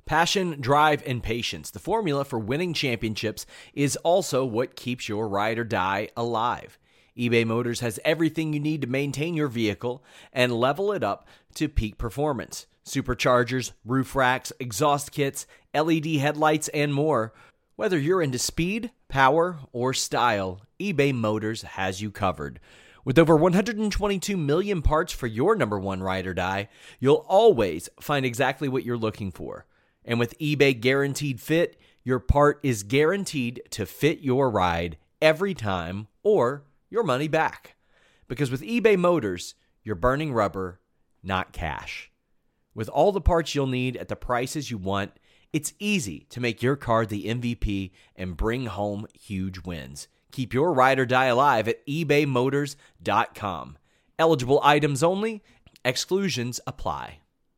Passion, drive, and patience. The formula for winning championships is also what keeps your ride or die alive. eBay Motors has everything you need to maintain your vehicle and level it up to peak performance. Superchargers, roof racks, exhaust kits, LED headlights, and more. Whether you're into speed, power, or style, eBay Motors has you covered. With over 122 million parts for your number one ride or die, you'll always find exactly what you're looking for. And with eBay Guaranteed Fit, your part is guaranteed to fit your ride every time or your money back. Because with eBay Motors, you're burning rubber, not cash. With all the parts you'll need at the prices you want, it's easy to make your car the MVP and bring home huge wins. Keep your ride or die alive at ebaymotors.com. Eligible items only. Exclusions apply.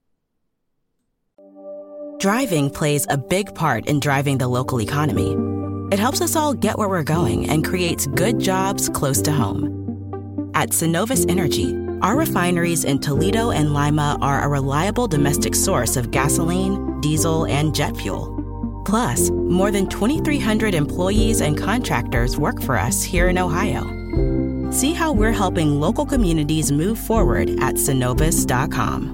Driving plays a big part in driving the local economy. It helps us all get where we're going and creates good jobs close to home. At Synovus Energy, our refineries in Toledo and Lima are a reliable domestic source of gasoline, diesel, and jet fuel. Plus, more than 2,300 employees and contractors work for us here in Ohio. See how we're helping local communities move forward at Synovus.com.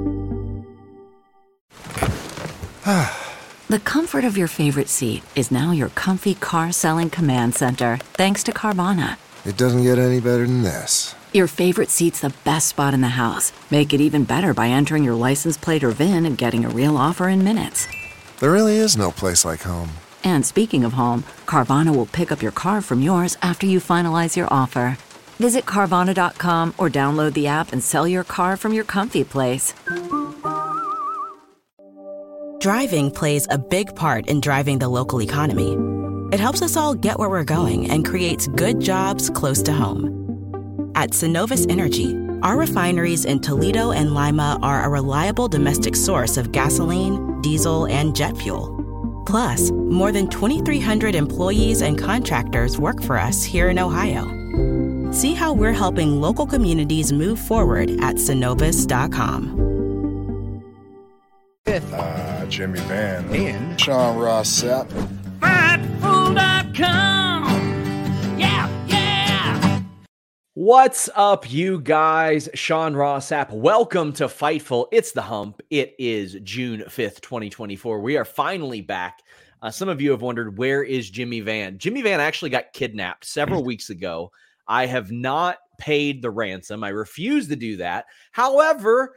The comfort of your favorite seat is now your comfy car selling command center, thanks to Carvana. It doesn't get any better than this. Your favorite seat's the best spot in the house. Make it even better by entering your license plate or VIN and getting a real offer in minutes. There really is no place like home. And speaking of home, Carvana will pick up your car from yours after you finalize your offer. Visit Carvana.com or download the app and sell your car from your comfy place. Driving plays a big part in driving the local economy. It helps us all get where we're going and creates good jobs close to home. At Synovus Energy, our refineries in Toledo and Lima are a reliable domestic source of gasoline, diesel, and jet fuel. Plus, more than 2,300 employees and contractors work for us here in Ohio. See how we're helping local communities move forward at Synovus.com. Jimmy Van. And Sean Ross Sapp. Fightful.com. Yeah. What's up, you guys? Sean Ross Sapp. Welcome to Fightful. It's the hump. It is June 5th, 2024. We are finally back. Some of you have wondered, where is Jimmy Van? Jimmy Van actually got kidnapped several weeks ago. I have not paid the ransom. I refuse to do that. However,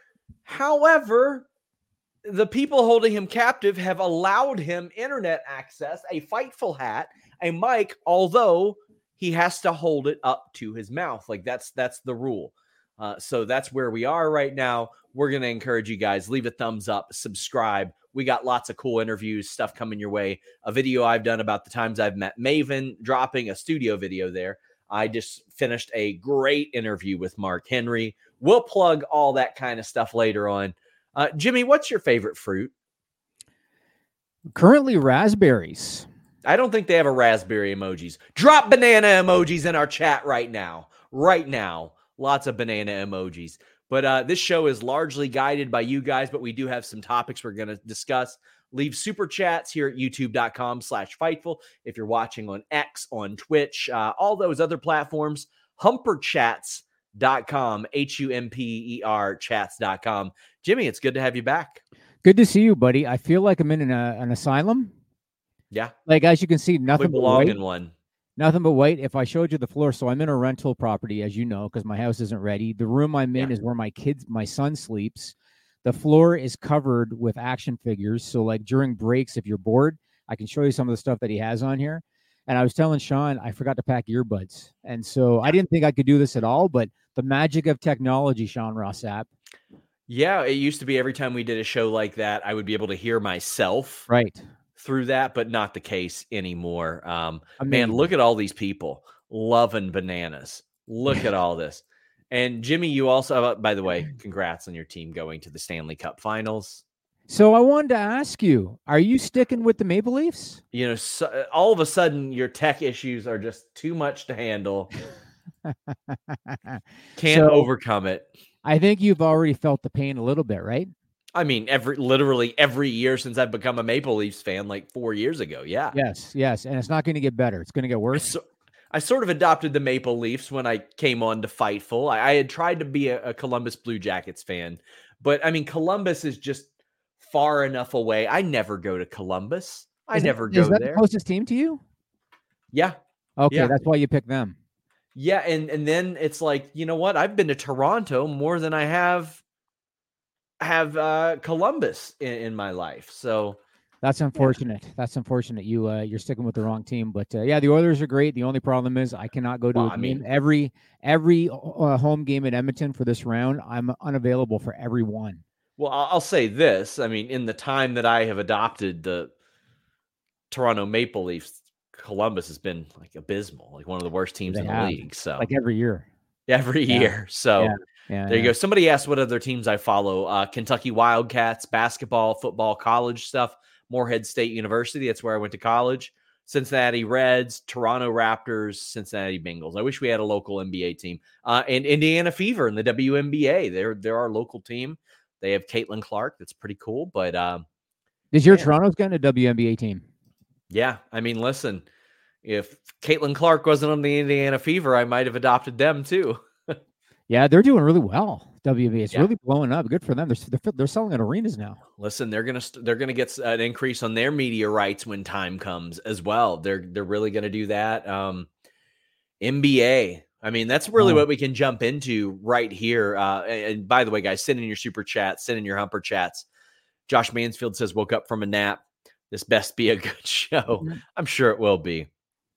the people holding him captive have allowed him internet access, a Fightful hat, a mic, although he has to hold it up to his mouth. Like that's the rule. So that's where we are right now. We're going to encourage you guys, leave a thumbs up, subscribe. We got lots of cool interviews, stuff coming your way. A video I've done about the times I've met Maven, dropping a studio video there. I just finished a great interview with Mark Henry. We'll plug all that kind of stuff later on. Jimmy, what's your favorite fruit? currently raspberries. I don't think they have a raspberry emojis. Drop banana emojis in our chat right now. Right now. Lots of banana emojis. But this show is largely guided by you guys, but we do have some topics we're going to discuss. Leave super chats here at youtube.com/Fightful. If you're watching on X, on Twitch, all those other platforms, humperchats.com, HUMPER chats.com. Jimmy, it's good to have you back. Good to see you, buddy. I feel like I'm in an asylum. Yeah. Like, as you can see, nothing We but belong white. in one. Nothing but white. If I showed you the floor, so I'm in a rental property, as you know, because my house isn't ready. The room I'm in is where my son sleeps. The floor is covered with action figures. So like during breaks, if you're bored, I can show you some of the stuff that he has on here. And I was telling Sean, I forgot to pack earbuds. And so I didn't think I could do this at all, but the magic of technology, Sean Ross Sapp. Yeah, it used to be every time we did a show like that, I would be able to hear myself through that, but not the case anymore. Man, look at all these people loving bananas. Look at all this. And Jimmy, you also, by the way, congrats on your team going to the Stanley Cup Finals. So I wanted to ask you, are you sticking with the Maple Leafs? You know, so, all of a sudden your tech issues are just too much to handle. Can't overcome it. I think you've already felt the pain a little bit, right? I mean, literally every year since I've become a Maple Leafs fan, like 4 years ago. Yeah. Yes, yes, and it's not going to get better. It's going to get worse. So, I sort of adopted the Maple Leafs when I came on to Fightful. I had tried to be a Columbus Blue Jackets fan, but I mean, Columbus is just far enough away. I never go to Columbus. I never go there. Is that there. the closest team to you? Yeah. Okay, Yeah. that's why you picked them. Yeah, and then it's like, you know what? I've been to Toronto more than I have Columbus in my life. So that's unfortunate. Yeah. That's unfortunate. You're sticking with the wrong team, but yeah, the Oilers are great. The only problem is I cannot go to a game. Every home game at Edmonton for this round, I'm unavailable for every one. Well, I'll say this. I mean, in the time that I have adopted the Toronto Maple Leafs, Columbus has been like abysmal, like one of the worst teams in the league. So like every year. So there you go. Somebody asked what other teams I follow. Kentucky Wildcats, basketball, football, college stuff. Morehead State University. That's where I went to college. Cincinnati Reds, Toronto Raptors, Cincinnati Bengals. I wish we had a local NBA team. And Indiana Fever in the WNBA. They're our local team. They have Caitlin Clark. That's pretty cool. But is your Toronto's getting a WNBA team? Yeah. I mean, listen, if Caitlin Clark wasn't on the Indiana Fever, I might have adopted them too. Yeah, they're doing really well. WNBA, it's really blowing up. Good for them. They're selling at arenas now. Listen, they're gonna get an increase on their media rights when time comes as well. They're really gonna do that. NBA. I mean, that's really what we can jump into right here. And by the way, guys, send in your super chats, send in your humper chats. Josh Mansfield says, "Woke up from a nap. This best be a good show." Mm-hmm. I'm sure it will be.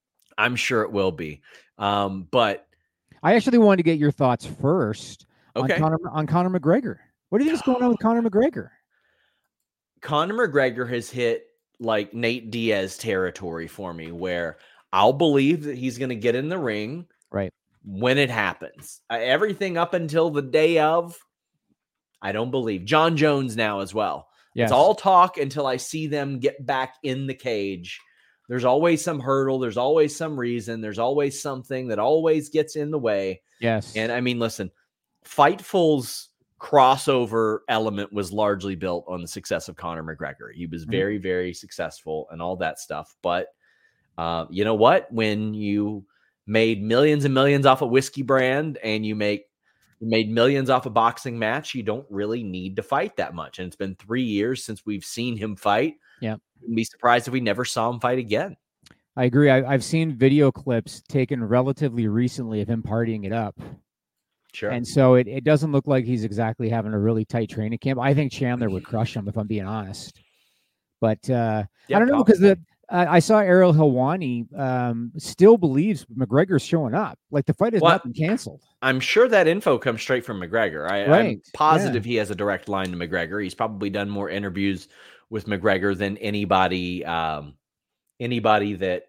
But I actually wanted to get your thoughts first on Conor McGregor. What do you think is going on with Conor McGregor? Conor McGregor has hit like Nate Diaz territory for me, where I'll believe that he's going to get in the ring right when it happens. Everything up until the day of, I don't believe. John Jones now as well. Yes. It's all talk until I see them get back in the cage. There's always some hurdle. There's always some reason. There's always something that always gets in the way. Yes. And I mean, listen, Fightful's crossover element was largely built on the success of Conor McGregor. He was very, very successful and all that stuff. But you know what? When you made millions and millions off a whiskey brand and you made millions off a boxing match, you don't really need to fight that much. And it's been 3 years since we've seen him fight. Yeah. Wouldn't be surprised if we never saw him fight again. I agree. I've seen video clips taken relatively recently of him partying it up. Sure. And so it doesn't look like he's exactly having a really tight training camp. I think Chandler would crush him, if I'm being honest. But I don't know, because I saw Ariel Helwani still believes McGregor's showing up. Like, the fight has not been canceled. I'm sure that info comes straight from McGregor. I'm positive he has a direct line to McGregor. He's probably done more interviews with McGregor than anybody that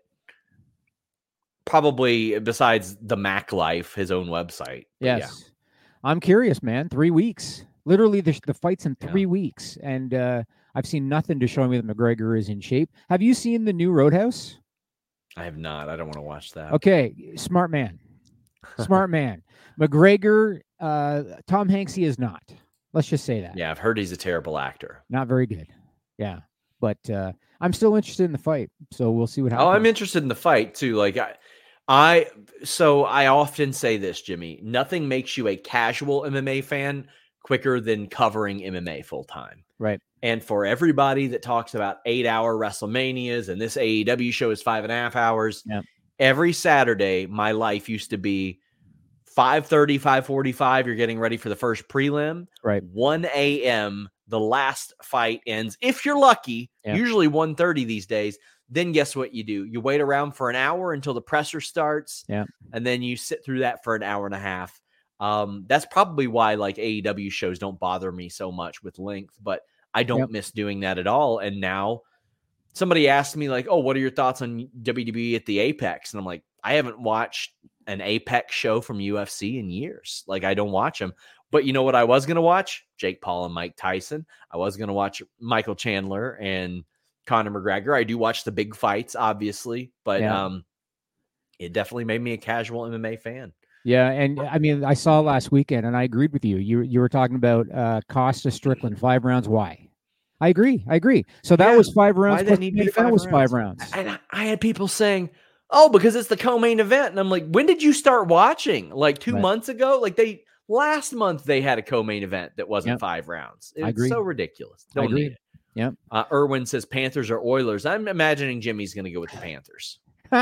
probably, besides the Mac Life, his own website. Yes. Yeah. I'm curious, man. 3 weeks. Literally, the fight's in 3 weeks. And I've seen nothing to show me that McGregor is in shape. Have you seen the new Roadhouse? I have not. I don't want to watch that. Okay. Smart man. Smart man. McGregor, Tom Hanks, he is not. Let's just say that. Yeah, I've heard he's a terrible actor. Not very good. Yeah. But I'm still interested in the fight. So we'll see what happens. Oh, I'm interested in the fight too. Like I often say this, Jimmy, nothing makes you a casual MMA fan quicker than covering MMA full time. Right. And for everybody that talks about 8-hour WrestleManias and this AEW show is 5.5 hours, every Saturday, my life used to be 5:30, 5:45. You're getting ready for the first prelim. Right. 1 a.m. The last fight ends. If you're lucky, usually 1:30 these days. Then guess what you do? You wait around for an hour until the presser starts. Yeah. And then you sit through that for an hour and a half. That's probably why like AEW shows don't bother me so much with length, but I don't miss doing that at all. And now somebody asked me like, oh, what are your thoughts on WWE at the Apex? And I'm like, I haven't watched an Apex show from UFC in years. Like, I don't watch them. But you know what I was going to watch? Jake Paul and Mike Tyson. I was going to watch Michael Chandler and Conor McGregor. I do watch the big fights, obviously, but it definitely made me a casual MMA fan. Yeah, and I mean, I saw last weekend, and I agreed with you. You were talking about Costa Strickland 5 rounds. Why? I agree. I agree. So that Yeah. was 5 rounds Why did plus it need the to main be event 5 was five rounds? rounds. And I had people saying, "Oh, because it's the co-main event." And I'm like, "When did you start watching? Like 2 Right. months ago? Like last month they had a co-main event that wasn't Yep. 5 rounds. I It's agree. so ridiculous. I Don't need agree. it." Yep. Irwin says Panthers or Oilers. I'm imagining Jimmy's going to go with the Panthers.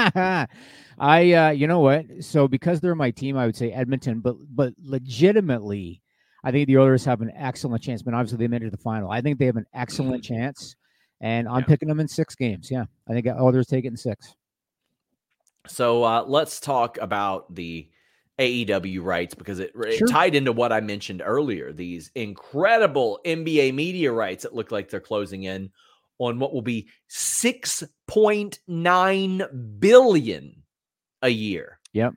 You know what? So because they're my team, I would say Edmonton, but legitimately, I think the Oilers have an excellent chance. But obviously, they made it to the final. I think they have an excellent chance, and I'm Yeah. picking them in 6 games. Yeah, I think Oilers take it in 6. So let's talk about the AEW rights because it Sure. tied into what I mentioned earlier. These incredible NBA media rights that look like they're closing in on what will be $6.9 billion a year. Yep.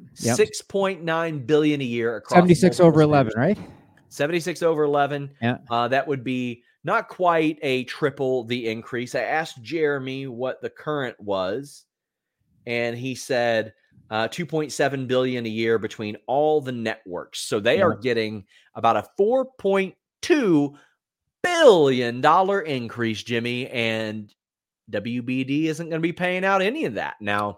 6.9 billion a year across 76 multiple over 11, spheres. right? 76 over 11. Yeah. That would be not quite a triple the increase. I asked Jeremy what the current was, and he said 2.7 billion a year between all the networks. So they are getting about a $4.2 billion increase, Jimmy, and WBD isn't going to be paying out any of that. Now,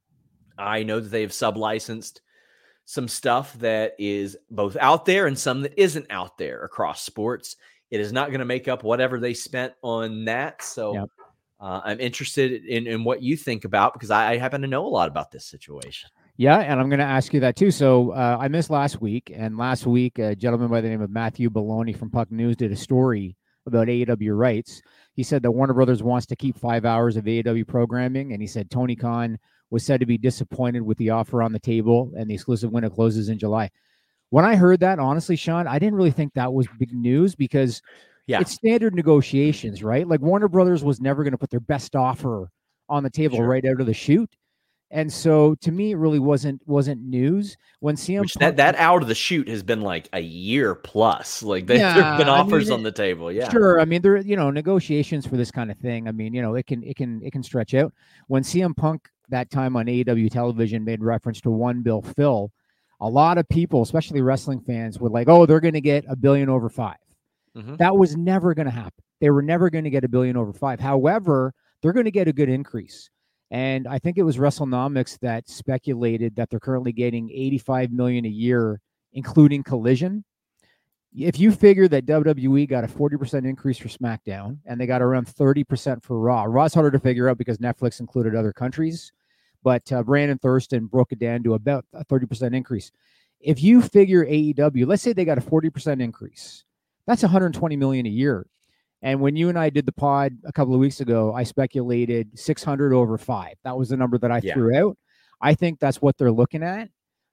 I know that they've sub-licensed some stuff that is both out there and some that isn't out there across sports. It is not going to make up whatever they spent on that. So I'm interested in what you think about, because I happen to know a lot about this situation. Yeah, and I'm going to ask you that too. So I missed last week, and last week a gentleman by the name of Matthew Baloney from Puck News did a story about AEW rights. He said that Warner Brothers wants to keep 5 hours of AEW programming, and he said Tony Khan was said to be disappointed with the offer on the table, and the exclusive window closes in July. When I heard that, honestly, Sean, I didn't really think that was big news, because it's standard negotiations, right? Like Warner Brothers was never going to put their best offer on the table right out of the chute. And so to me, it really wasn't news when CM Punk, that out of the chute has been like a year plus. Like there've been offers on the table. Yeah, sure. I mean, there negotiations for this kind of thing. I mean, it can stretch out. When CM Punk that time on AEW television made reference to one Bill Phil, a lot of people, especially wrestling fans, were like, "Oh, they're going to get $1 billion over 5." Mm-hmm. That was never going to happen. They were never going to get $1 billion over 5. However, they're going to get a good increase. And I think it was WrestleNomics that speculated that they're currently getting $85 million a year, including Collision. If you figure that WWE got a 40% increase for SmackDown and they got around 30% for Raw, Raw's harder to figure out because Netflix included other countries, but Brandon Thurston broke it down to about a 30% increase. If you figure AEW, let's say they got a 40% increase, that's $120 million a year. And when you and I did the pod a couple of weeks ago, I speculated 600 over 5. That was the number that I threw out. I think that's what they're looking at.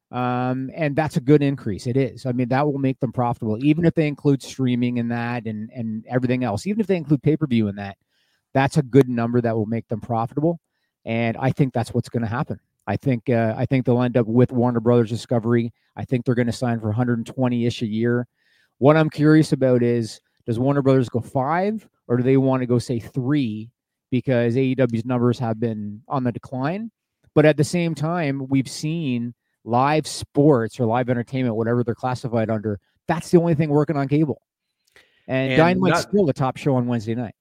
And that's a good increase. It is. I mean, that will make them profitable, even if they include streaming in that and everything else. Even if they include pay-per-view in that, that's a good number that will make them profitable. And I think that's what's going to happen. I think they'll end up with Warner Brothers Discovery. I think they're going to sign for 120-ish a year. What I'm curious about is, does Warner Brothers go 5, or do they want to go, say, 3, because AEW's numbers have been on the decline? But at the same time, we've seen live sports or live entertainment, whatever they're classified under, that's the only thing working on cable. And Dynamite's still the top show on Wednesday night.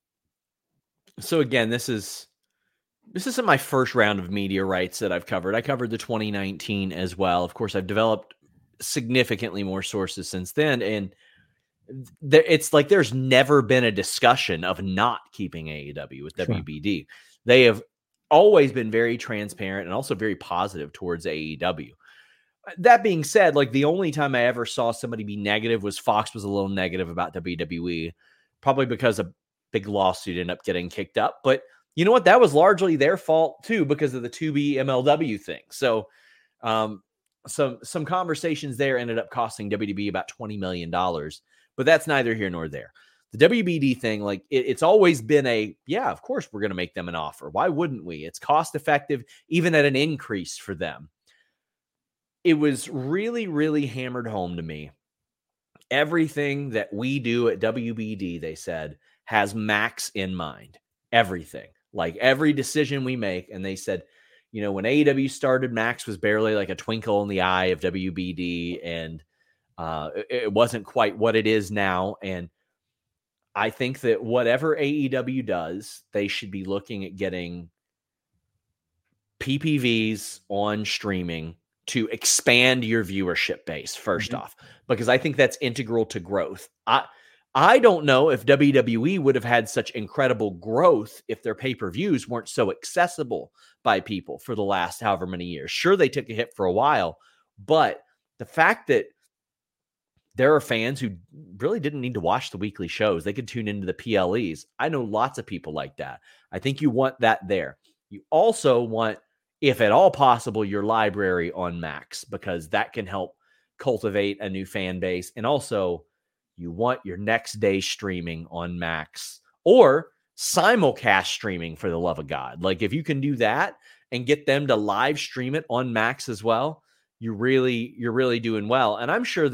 So again, this isn't my first round of media rights that I've covered. I covered the 2019 as well. Of course, I've developed significantly more sources since then, and it's like there's never been a discussion of not keeping AEW with WBD. They have always been very transparent and also very positive towards AEW. That being said, like the only time I ever saw somebody be negative was Fox was a little negative about WWE, probably because a big lawsuit ended up getting kicked up. But you know what? That was largely their fault too, because of the Tubi MLW thing. So some conversations there ended up costing WWE about $20 million. But that's neither here nor there. The WBD thing, like it's always been of course we're going to make them an offer. Why wouldn't we? It's cost effective, even at an increase for them. It was really, really hammered home to me. Everything that we do at WBD, they said, has Max in mind. Everything. Like every decision we make. And they said, when AEW started, Max was barely like a twinkle in the eye of WBD, and it wasn't quite what it is now. And I think that whatever AEW does, they should be looking at getting PPVs on streaming to expand your viewership base first off, because I think that's integral to growth. I don't know if WWE would have had such incredible growth if their pay-per-views weren't so accessible by people for the last however many years. Sure, they took a hit for a while, but the fact that there are fans who really didn't need to watch the weekly shows, they could tune into the PLEs. I know lots of people like that. I think you want that there. You also want, if at all possible, your library on Max, because that can help cultivate a new fan base. And also, you want your next day streaming on Max or simulcast streaming, for the love of God. Like, if you can do that and get them to live stream it on Max as well, you're really doing well. And I'm sure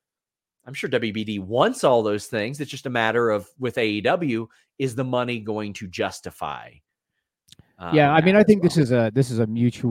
WBD wants all those things. It's just a matter of, with AEW, is the money going to justify? I mean, I think this is a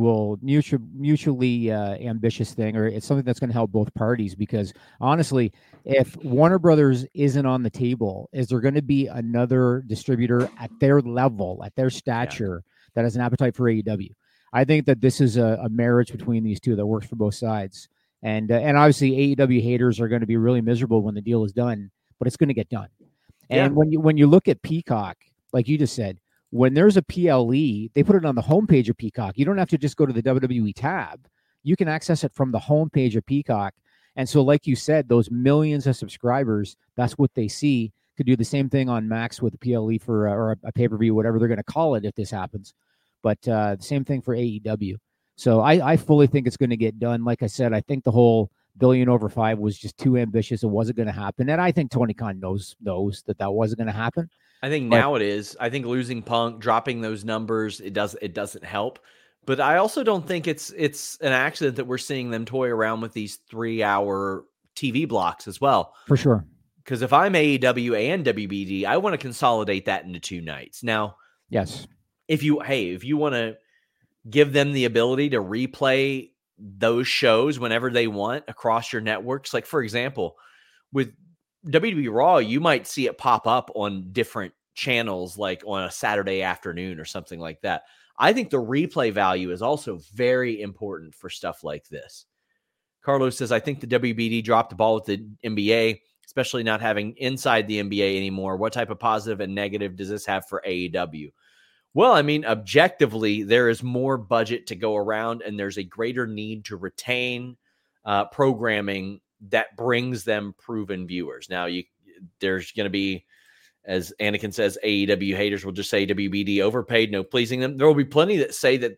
mutually ambitious thing, or it's something that's going to help both parties. Because honestly, if Warner Brothers isn't on the table, is there going to be another distributor at their level, at their stature, that has an appetite for AEW? I think that this is a marriage between these two that works for both sides. And obviously AEW haters are going to be really miserable when the deal is done, but it's going to get done. And when you look at Peacock, like you just said, when there's a PLE, they put it on the homepage of Peacock. You don't have to just go to the WWE tab. You can access it from the homepage of Peacock. And so, like you said, those millions of subscribers, that's what they see. Could do the same thing on Max with the PLE for or a pay-per-view, whatever they're going to call it if this happens. But the same thing for AEW. So I fully think it's going to get done. Like I said, I think the whole billion over 5 was just too ambitious. It wasn't going to happen. And I think Tony Khan knows that wasn't going to happen. I think now it is. I think losing Punk, dropping those numbers, it doesn't help. But I also don't think it's an accident that we're seeing them toy around with these 3-hour TV blocks as well. For sure. Because if I'm AEW and WBD, I want to consolidate that into 2 nights. Now, yes, if you want to give them the ability to replay those shows whenever they want across your networks, like for example, with WWE Raw, you might see it pop up on different channels, like on a Saturday afternoon or something like that. I think the replay value is also very important for stuff like this. Carlos says, I think the WBD dropped the ball with the NBA, especially not having inside the NBA anymore. What type of positive and negative does this have for AEW? Well, I mean, objectively, there is more budget to go around, and there's a greater need to retain programming that brings them proven viewers. Now, there's going to be, as Anakin says, AEW haters will just say WBD overpaid, no pleasing them. There will be plenty that say that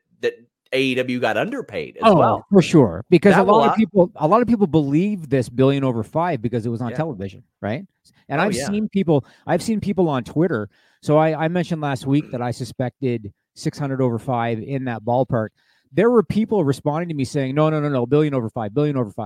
AEW got underpaid as well. For sure. Because a lot of people believe this billion over 5 because it was on television, right? And I've seen people on Twitter. So I mentioned last week that I suspected 600 over 5 in that ballpark. There were people responding to me saying, no, billion over 5.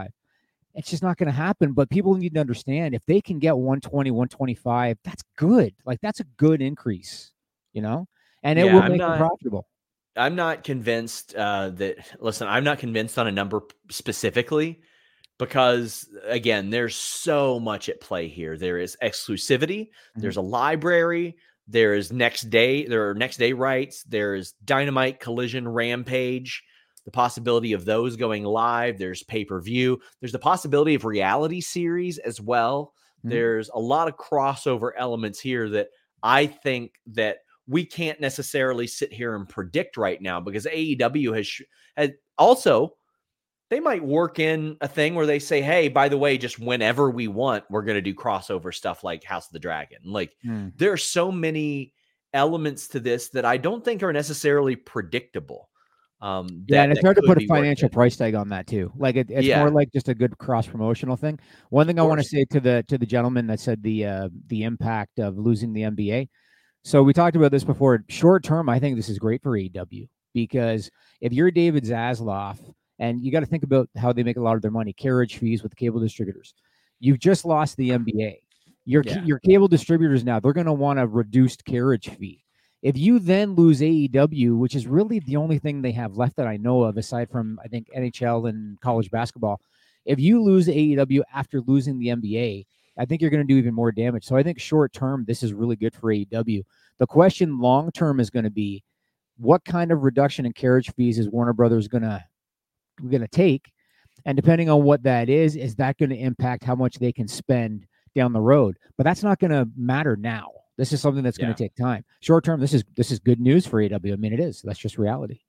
It's just not going to happen. But people need to understand, if they can get 120, 125, that's good. Like, that's a good increase, and it will make them profitable. I'm not convinced I'm not convinced on a number specifically, because again, there's so much at play here. There is exclusivity. There's a library. There is next day rights. There's Dynamite, Collision, Rampage. The possibility of those going live. There's pay-per-view. There's the possibility of reality series as well. There's a lot of crossover elements here that I think that we can't necessarily sit here and predict right now, because AEW has also, they might work in a thing where they say, hey, by the way, just whenever we want, we're going to do crossover stuff like House of the Dragon. Like, there are so many elements to this that I don't think are necessarily predictable. And it's hard to put a financial price tag on that too. Like it's more like just a good cross promotional thing. One thing I want to say to the gentleman that said the impact of losing the NBA. So we talked about this before. Short term, I think this is great for AEW, because if you're David Zaslav, and you got to think about how they make a lot of their money, carriage fees with the cable distributors. You've just lost the NBA. Your cable distributors now, they're going to want a reduced carriage fee. If you then lose AEW, which is really the only thing they have left that I know of, aside from, I think, NHL and college basketball, if you lose AEW after losing the NBA, I think you're going to do even more damage. So I think short term, this is really good for AEW. The question long term is going to be, what kind of reduction in carriage fees is Warner Brothers going to take? And depending on what that is that going to impact how much they can spend down the road? But that's not going to matter now. This is something that's going to take time. Short term, this is good news for AEW. I mean, it is. That's just reality.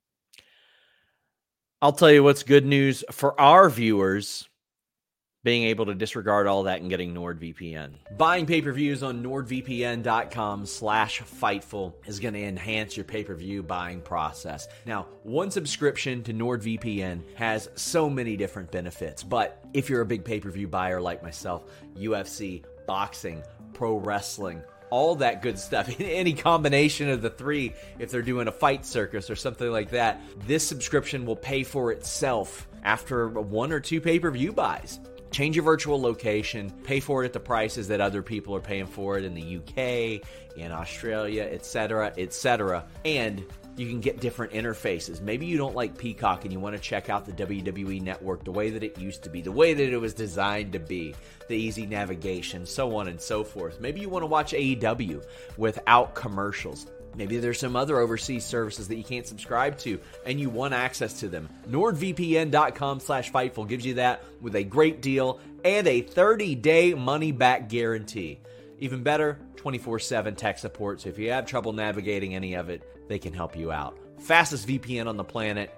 I'll tell you what's good news for our viewers, being able to disregard all that and getting NordVPN. Buying pay-per-views on NordVPN.com/Fightful is going to enhance your pay-per-view buying process. Now, one subscription to NordVPN has so many different benefits, but if you're a big pay-per-view buyer like myself, UFC, boxing, pro wrestling, all that good stuff, any combination of the three, if they're doing a fight circus or something like that, this subscription will pay for itself after 1 or 2 pay-per-view buys. Change your virtual location, pay for it at the prices that other people are paying for it in the UK, in Australia, etc., etc. And you can get different interfaces. Maybe you don't like Peacock and you want to check out the WWE Network the way that it used to be, the way that it was designed to be, the easy navigation, so on and so forth. Maybe you want to watch AEW without commercials. Maybe there's some other overseas services that you can't subscribe to and you want access to them. NordVPN.com/Fightful gives you that with a great deal and a 30-day money-back guarantee. Even better, 24/7 tech support, so if you have trouble navigating any of it, they can help you out. Fastest VPN on the planet,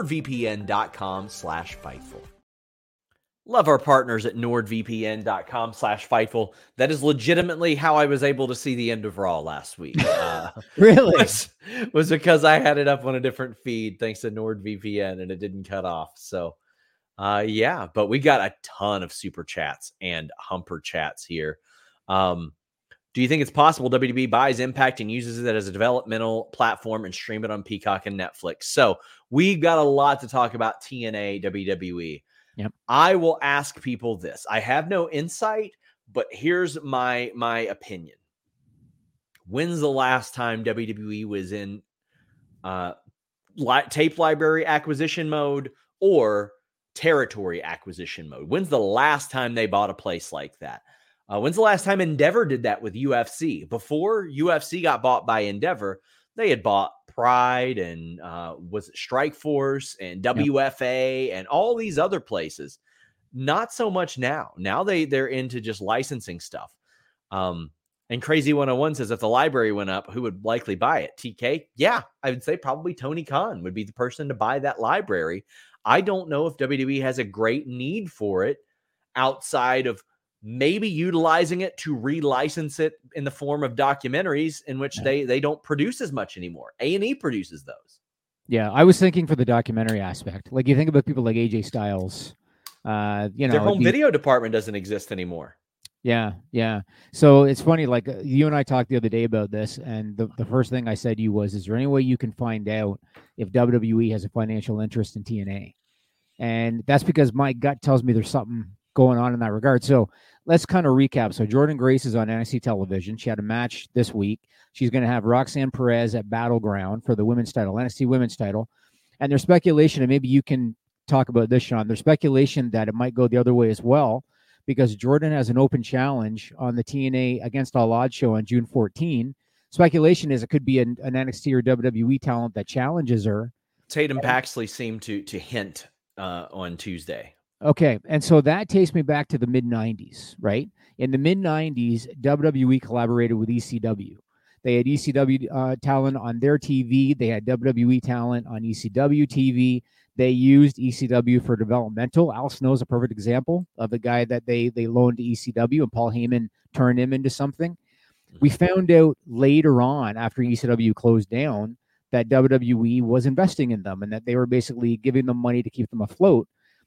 NordVPN.com/Fightful. Love our partners at NordVPN.com/Fightful. That is legitimately how I was able to see the end of Raw last week. Really? Was because I had it up on a different feed thanks to NordVPN and it didn't cut off. So, yeah, but we got a ton of super chats and humper chats here. Do you think it's possible WWE buys Impact and uses it as a developmental platform and stream it on Peacock and Netflix? So we've got a lot to talk about TNA, WWE. Yep. I will ask people this. I have no insight, but here's my opinion. When's the last time WWE was in tape library acquisition mode or territory acquisition mode? When's the last time they bought a place like that? When's the last time Endeavor did that with UFC? Before UFC got bought by Endeavor, they had bought Pride and was it Strikeforce and WFA and all these other places. Not so much now. Now they're into just licensing stuff. And Crazy 101 says if the library went up, who would likely buy it? TK? Yeah, I would say probably Tony Khan would be the person to buy that library. I don't know if WWE has a great need for it outside of maybe utilizing it to relicense it in the form of documentaries in which they don't produce as much anymore. A&E produces those. Yeah, I was thinking for the documentary aspect. Like you think about people like AJ Styles. Their home video department doesn't exist anymore. Yeah. So it's funny, like you and I talked the other day about this, and the first thing I said to you was, is there any way you can find out if WWE has a financial interest in TNA? And that's because my gut tells me there's something going on in that regard. So let's kind of recap. So Jordynne Grace is on NXT television. She had a match this week. She's going to have Roxanne Perez at Battleground for the women's title, NXT women's title. And there's speculation, and maybe you can talk about this, Sean. There's speculation that it might go the other way as well, because Jordynne has an open challenge on the TNA Against All Odds show on June 14. Speculation is it could be an NXT or WWE talent that challenges her. Tatum Paxley seemed to hint on Tuesday. Okay, and so that takes me back to the mid-'90s, right? In the mid-'90s, WWE collaborated with ECW. They had ECW talent on their TV. They had WWE talent on ECW TV. They used ECW for developmental. Al Snow is a perfect example of a guy that they loaned to ECW, and Paul Heyman turned him into something. We found out later on, after ECW closed down, that WWE was investing in them and that they were basically giving them money to keep them afloat.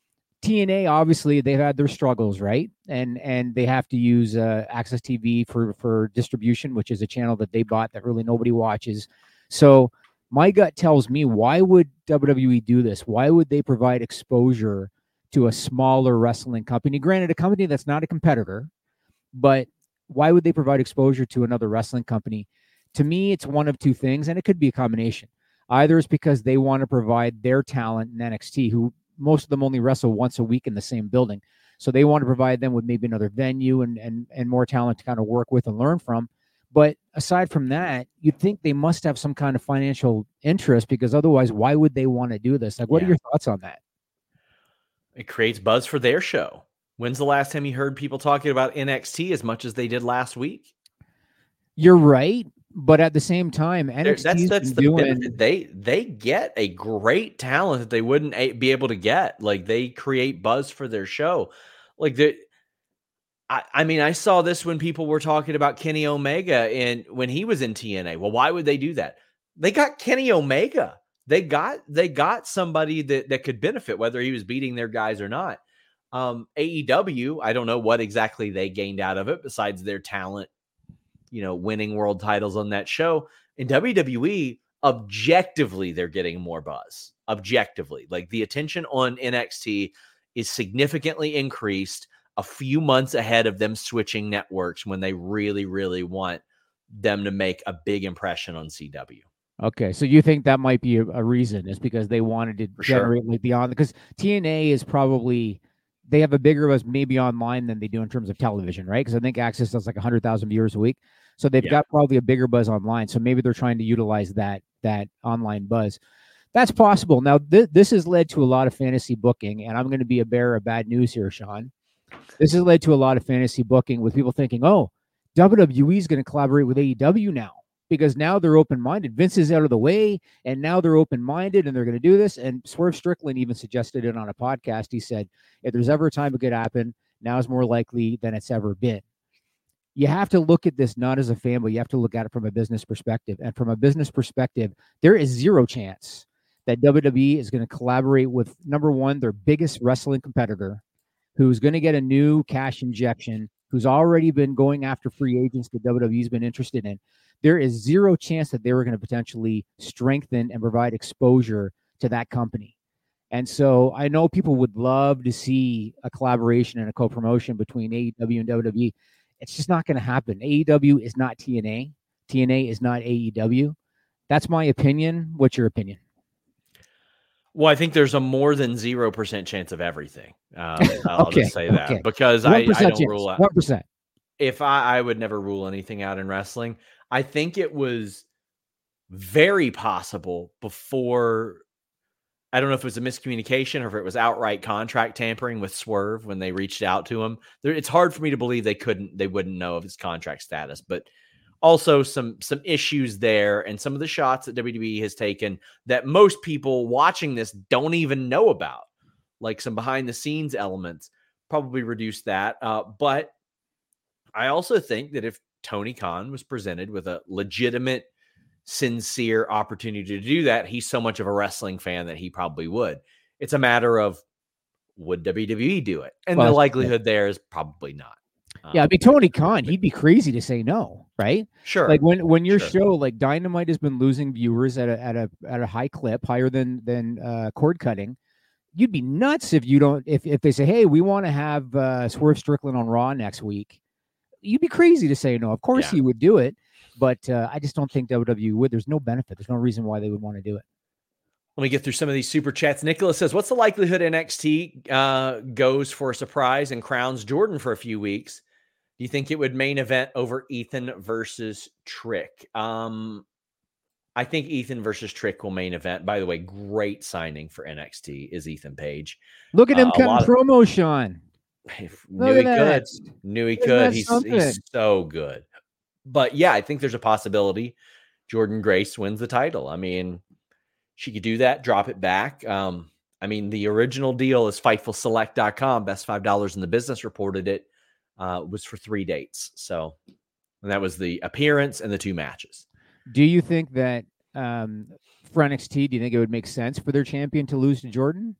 TNA, obviously, they've had their struggles, right? And they have to use Access TV for distribution, which is a channel that they bought that really nobody watches. So my gut tells me, why would WWE do this? Why would they provide exposure to a smaller wrestling company? Granted, a company that's not a competitor, but why would they provide exposure to another wrestling company to me, it's one of two things, and it could be a combination. Either it's because they want to provide their talent in NXT, who most of them only wrestle once a week in the same building. So they want to provide them with maybe another venue and more talent to kind of work with and learn from. But aside from that, you'd think they must have some kind of financial interest, because otherwise, why would they want to do this? Like, what are your thoughts on that? It creates buzz for their show. When's the last time you heard people talking about NXT as much as they did last week? You're right. But at the same time, NXT that's the benefit. They get a great talent that they wouldn't be able to get. Like, they create buzz for their show. Like, I saw this when people were talking about Kenny Omega and when he was in TNA. Well, why would they do that? They got Kenny Omega. They got somebody that could benefit, whether he was beating their guys or not. AEW, I don't know what exactly they gained out of it besides their talent, winning world titles on that show. In WWE, objectively, they're getting more buzz. Objectively, like, the attention on NXT is significantly increased a few months ahead of them switching networks when they really, really want them to make a big impression on CW. Okay, so you think that might be a reason, is because they wanted to generate like beyond, because TNA is probably, they have a bigger buzz maybe online than they do in terms of television, right? Because I think Access does like 100,000 viewers a week. So they've got probably a bigger buzz online. So maybe they're trying to utilize that online buzz. That's possible. Now, this has led to a lot of fantasy booking, and I'm going to be a bearer of bad news here, Sean. This has led to a lot of fantasy booking with people thinking, oh, WWE is going to collaborate with AEW now, because now they're open-minded. Vince is out of the way, and now they're open-minded, and they're going to do this. And Swerve Strickland even suggested it on a podcast. He said, if there's ever a time it could happen, now is more likely than it's ever been. You have to look at this not as a fan, but you have to look at it from a business perspective. And from a business perspective, there is zero chance that WWE is going to collaborate with, number one, their biggest wrestling competitor, who's going to get a new cash injection, who's already been going after free agents that WWE's been interested in. There is zero chance that they were going to potentially strengthen and provide exposure to that company. And so I know people would love to see a collaboration and a co-promotion between AEW and WWE. It's just not going to happen. AEW is not TNA. TNA is not AEW. That's my opinion. What's your opinion? Well, I think there's a more than 0% chance of everything. I'll just say that because I don't rule out 1%. If I would never rule anything out in wrestling. I think it was very possible before. I don't know if it was a miscommunication or if it was outright contract tampering with Swerve when they reached out to him. It's hard for me to believe they wouldn't know of his contract status, but also some issues there and some of the shots that WWE has taken that most people watching this don't even know about, like some behind the scenes elements, probably reduce that. But I also think that if Tony Khan was presented with a legitimate, sincere opportunity to do that, he's so much of a wrestling fan that he probably would. It's a matter of, would WWE do it? And the likelihood there is probably not. Yeah, I mean, Tony Khan, he'd be crazy to say no, right? Sure. Like when your show, like Dynamite, has been losing viewers at a high clip, higher than cord cutting, you'd be nuts if they say, hey, we want to have Swerve Strickland on Raw next week. You'd be crazy to say no. Of course he would do it, but I just don't think WWE would. There's no benefit. There's no reason why they would want to do it. Let me get through some of these super chats. Nicholas says, what's the likelihood NXT goes for a surprise and crowns Jordan for a few weeks? Do you think it would main event over Ethan versus Trick? I think Ethan versus Trick will main event. By the way, great signing for NXT is Ethan Page. Look at him cutting promo, Sean. Knew he could. He's so good. But yeah, I think there's a possibility Jordan Grace wins the title. I mean, she could do that, drop it back. I mean, the original deal is FightfulSelect.com, best $5 in the business, reported it, was for 3 dates. So, and that was the appearance and the 2 matches. Do you think that for NXT, do you think it would make sense for their champion to lose to Jordan?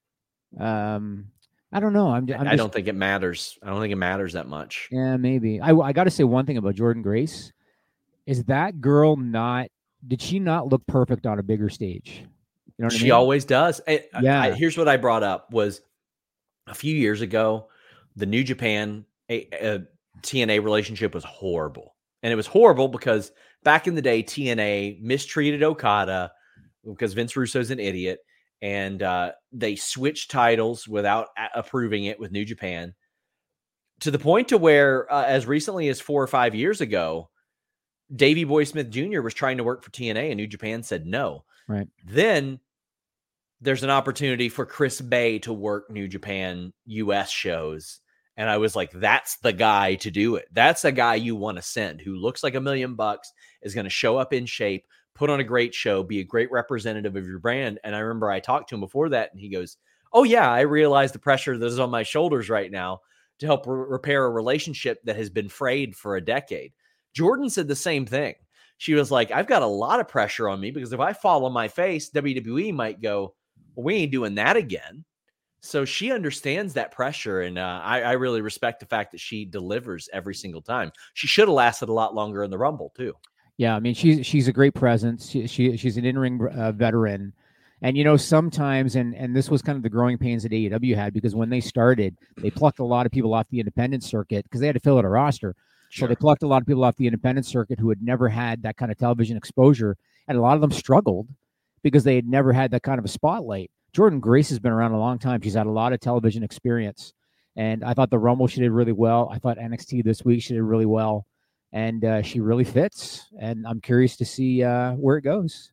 I don't know. I don't think it matters. I don't think it matters that much. Yeah, maybe. I got to say one thing about Jordan Grace. Is that girl did she not look perfect on a bigger stage? You know what I mean? She always does. Here's what I brought up was a few years ago, the New Japan TNA relationship was horrible. And it was horrible because back in the day, TNA mistreated Okada because Vince Russo's an idiot, and they switched titles without approving it with New Japan, to the point to where as recently as 4 or 5 years ago, Davey Boy Smith Jr. was trying to work for TNA and New Japan said no. Right. Then there's an opportunity for Chris Bay to work New Japan US shows. And I was like, that's the guy to do it. That's the guy you want to send, who looks like $1 million, is going to show up in shape, put on a great show, be a great representative of your brand. And I remember I talked to him before that, and he goes, oh yeah, I realize the pressure that is on my shoulders right now to help repair a relationship that has been frayed for a decade. Jordan said the same thing. She was like, I've got a lot of pressure on me because if I fall on my face, WWE might go, well, we ain't doing that again. So she understands that pressure, and I really respect the fact that she delivers every single time. She should have lasted a lot longer in the Rumble too. Yeah, I mean, she's a great presence. She's an in-ring veteran, and sometimes, and this was kind of the growing pains that AEW had, because when they started, they plucked a lot of people off the independent circuit because they had to fill out a roster. Sure. So they plucked a lot of people off the independent circuit who had never had that kind of television exposure, and a lot of them struggled because they had never had that kind of a spotlight. Jordan Grace has been around a long time. She's had a lot of television experience. And I thought the Rumble, she did really well. I thought NXT this week, she did really well. And she really fits. And I'm curious to see where it goes,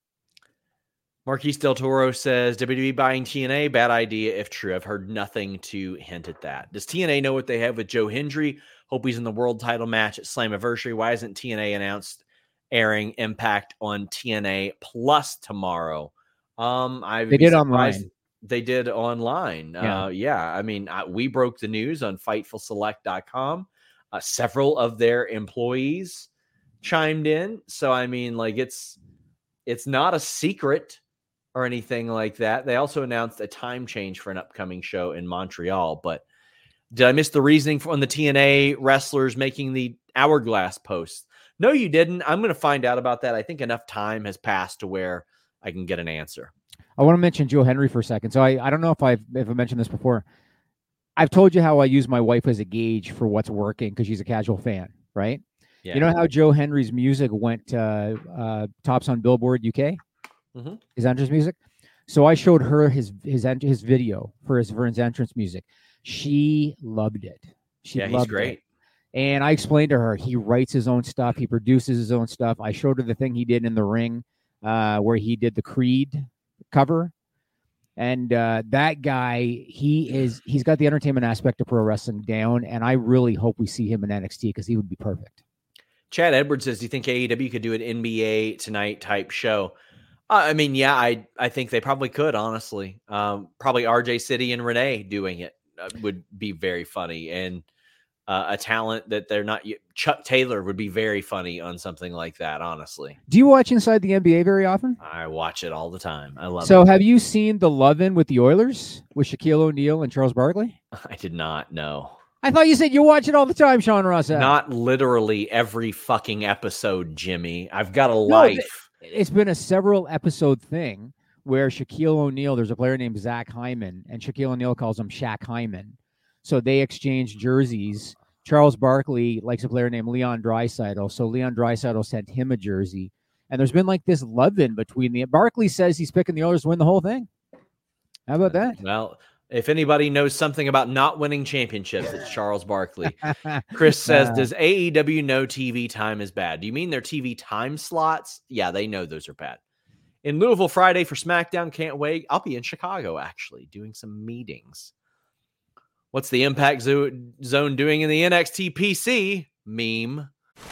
Marquise Del Toro says, WWE buying TNA, bad idea if true. I've heard nothing to hint at that. Does TNA know what they have with Joe Hendry? Hope he's in the world title match at Slammiversary. Why isn't TNA announced airing Impact on TNA Plus tomorrow? They did online. They did online. Yeah. I mean, we broke the news on FightfulSelect.com. Several of their employees chimed in. So, I mean, like it's not a secret or anything like that. They also announced a time change for an upcoming show in Montreal. But did I miss the reasoning on the TNA wrestlers making the Hourglass posts? No, you didn't. I'm going to find out about that. I think enough time has passed to where I can get an answer. I want to mention Joe Hendry for a second. So I don't know if I've mentioned this before. I've told you how I use my wife as a gauge for what's working because she's a casual fan, right? Yeah. You know how Joe Hendry's music went tops on Billboard UK? Mm-hmm. His entrance music. So I showed her his video for his entrance music. She loved it. He's great. And I explained to her, he writes his own stuff. He produces his own stuff. I showed her the thing he did in the ring where he did the Creed cover. And that guy, he's got the entertainment aspect of pro wrestling down. And I really hope we see him in NXT because he would be perfect. Chad Edwards says, do you think AEW could do an NBA Tonight type show? I mean, yeah, I think they probably could, honestly. Probably RJ City and Renee doing it would be very funny. And a talent that they're not. Chuck Taylor would be very funny on something like that, honestly. Do you watch Inside the NBA very often? I watch it all the time. I love it. So have you seen the Love-In with the Oilers with Shaquille O'Neal and Charles Barkley? I did not know. I thought you said you watch it all the time, Sean Ross. Not literally every fucking episode, Jimmy. I've got a life. It's been a several episode thing where Shaquille O'Neal, there's a player named Zach Hyman, and Shaquille O'Neal calls him Shaq Hyman. So they exchange jerseys. Charles Barkley likes a player named Leon Draisaitl. So Leon Draisaitl sent him a jersey. And there's been like this love-in between the... Barkley says he's picking the Oilers to win the whole thing. How about that? Well, if anybody knows something about not winning championships, it's Charles Barkley. Chris says, does AEW know TV time is bad? Do you mean their TV time slots? Yeah, they know those are bad. In Louisville Friday for SmackDown, can't wait. I'll be in Chicago, actually, doing some meetings. What's the Impact Zone doing in the NXT PC? Meme.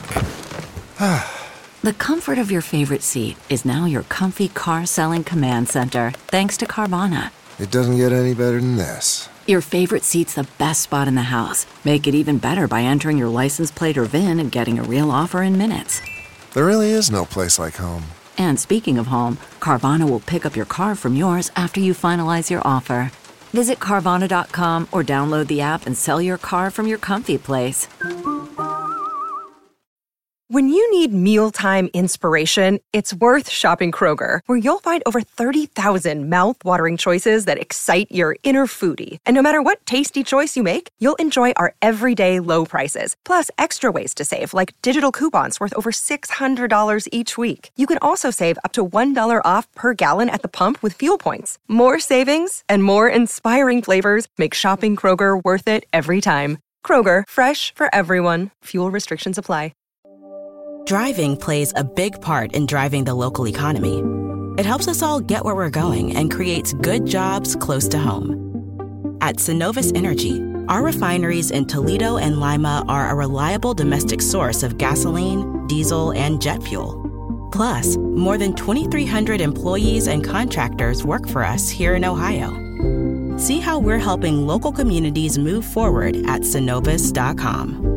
The comfort of your favorite seat is now your comfy car selling command center, thanks to Carvana. It doesn't get any better than this. Your favorite seat's the best spot in the house. Make it even better by entering your license plate or VIN and getting a real offer in minutes. There really is no place like home. And speaking of home, Carvana will pick up your car from yours after you finalize your offer. Visit Carvana.com or download the app and sell your car from your comfy place. When you need mealtime inspiration, it's worth shopping Kroger, where you'll find over 30,000 mouth-watering choices that excite your inner foodie. And no matter what tasty choice you make, you'll enjoy our everyday low prices, plus extra ways to save, like digital coupons worth over $600 each week. You can also save up to $1 off per gallon at the pump with fuel points. More savings and more inspiring flavors make shopping Kroger worth it every time. Kroger, fresh for everyone. Fuel restrictions apply. Driving plays a big part in driving the local economy. It helps us all get where we're going and creates good jobs close to home. At Synovus Energy, our refineries in Toledo and Lima are a reliable domestic source of gasoline, diesel, and jet fuel. Plus, more than 2,300 employees and contractors work for us here in Ohio. See how we're helping local communities move forward at Synovus.com.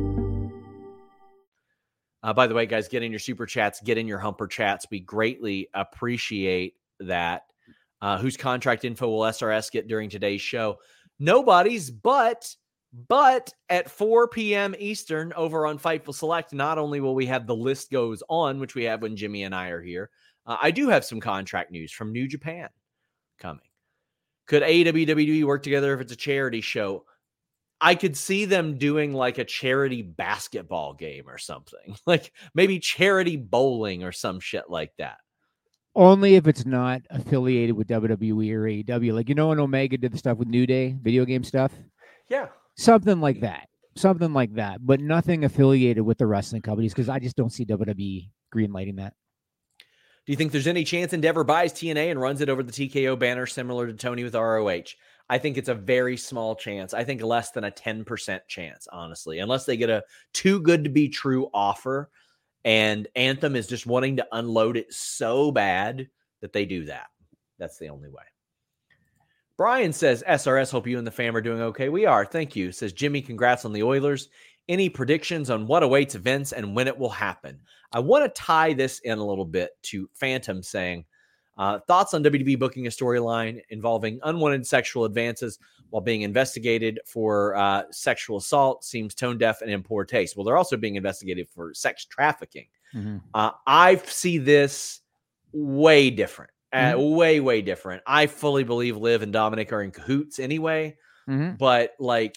By the way, guys, get in your super chats, get in your humper chats. We greatly appreciate that. Whose contract info will SRS get during today's show? Nobody's, but at 4 p.m. Eastern over on Fightful Select, not only will we have the list goes on, which we have when Jimmy and I are here, I do have some contract news from New Japan coming. Could AEW, WWE work together if it's a charity show? I could see them doing like a charity basketball game or something, like maybe charity bowling or some shit like that. Only if it's not affiliated with WWE or AEW. Like, when Omega did the stuff with New Day, video game stuff? Yeah. Something like that. But nothing affiliated with the wrestling companies, because I just don't see WWE greenlighting that. Do you think there's any chance Endeavor buys TNA and runs it over the TKO banner similar to Tony with ROH? I think it's a very small chance. I think less than a 10% chance, honestly, unless they get a too good to be true offer and Anthem is just wanting to unload it so bad that they do that. That's the only way. Brian says, SRS, hope you and the fam are doing okay. We are. Thank you. Says Jimmy, congrats on the Oilers. Any predictions on what awaits events and when it will happen? I want to tie this in a little bit to Phantom saying, thoughts on WWE booking a storyline involving unwanted sexual advances while being investigated for sexual assault seems tone deaf and in poor taste. Well, they're also being investigated for sex trafficking. Mm-hmm. I see this way different, way different. I fully believe Liv and Dominic are in cahoots anyway, but like,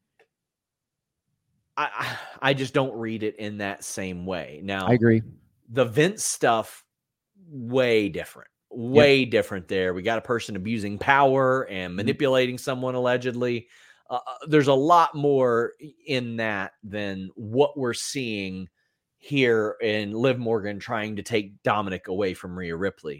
I just don't read it in that same way. Now, I agree. The Vince stuff, way different. Way different there. We got a person abusing power and manipulating someone allegedly. There's a lot more in that than what we're seeing here in Liv Morgan trying to take Dominic away from Rhea Ripley.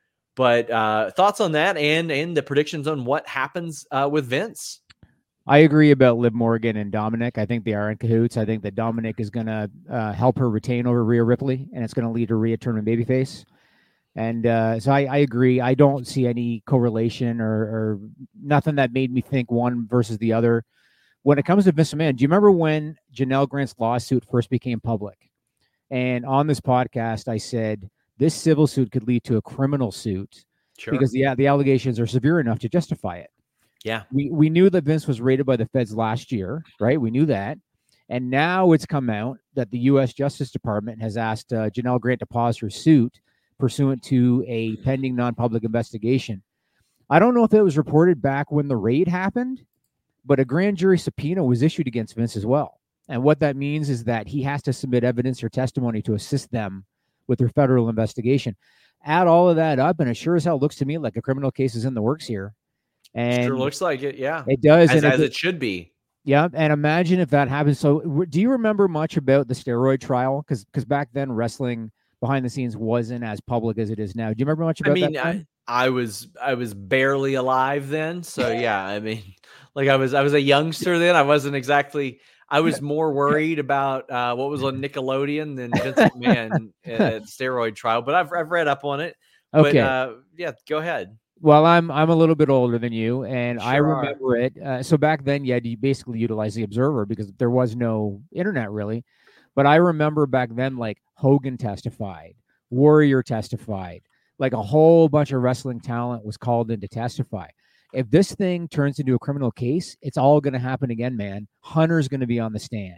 But thoughts on that and the predictions on what happens with Vince? I agree about Liv Morgan and Dominic. I think they are in cahoots. I think that Dominic is going to help her retain over Rhea Ripley, and it's going to lead to Rhea turning babyface. And so I agree. I don't see any correlation or nothing that made me think one versus the other. When it comes to Vince McMahon, do you remember when Janelle Grant's lawsuit first became public? And on this podcast, I said this civil suit could lead to a criminal suit because the allegations are severe enough to justify it. Yeah. We knew that Vince was raided by the feds last year, right? We knew that. And now it's come out that the U.S. Justice Department has asked Janelle Grant to pause her suit pursuant to a pending non-public investigation. I don't know if it was reported back when the raid happened, but a grand jury subpoena was issued against Vince as well. And what that means is that he has to submit evidence or testimony to assist them with their federal investigation. Add all of that up, and it sure as hell looks to me like a criminal case is in the works here. And sure looks like it, yeah. It does. As it should be. Yeah, and imagine if that happens. So do you remember much about the steroid trial? Because back then wrestling behind the scenes wasn't as public as it is now. Do you remember much about that? I was barely alive then. So yeah, I mean, like I was a youngster then. I wasn't exactly, I was more worried about what was on Nickelodeon than Vince McMahon at steroid trial, but I've read up on it. Okay. But yeah, go ahead. Well, I'm a little bit older than you, and Sure I remember it. So back then, you had to basically utilize the Observer because there was no internet really. But I remember back then, like Hogan testified, Warrior testified, like a whole bunch of wrestling talent was called in to testify. If this thing turns into a criminal case, it's all going to happen again, man. Hunter's going to be on the stand.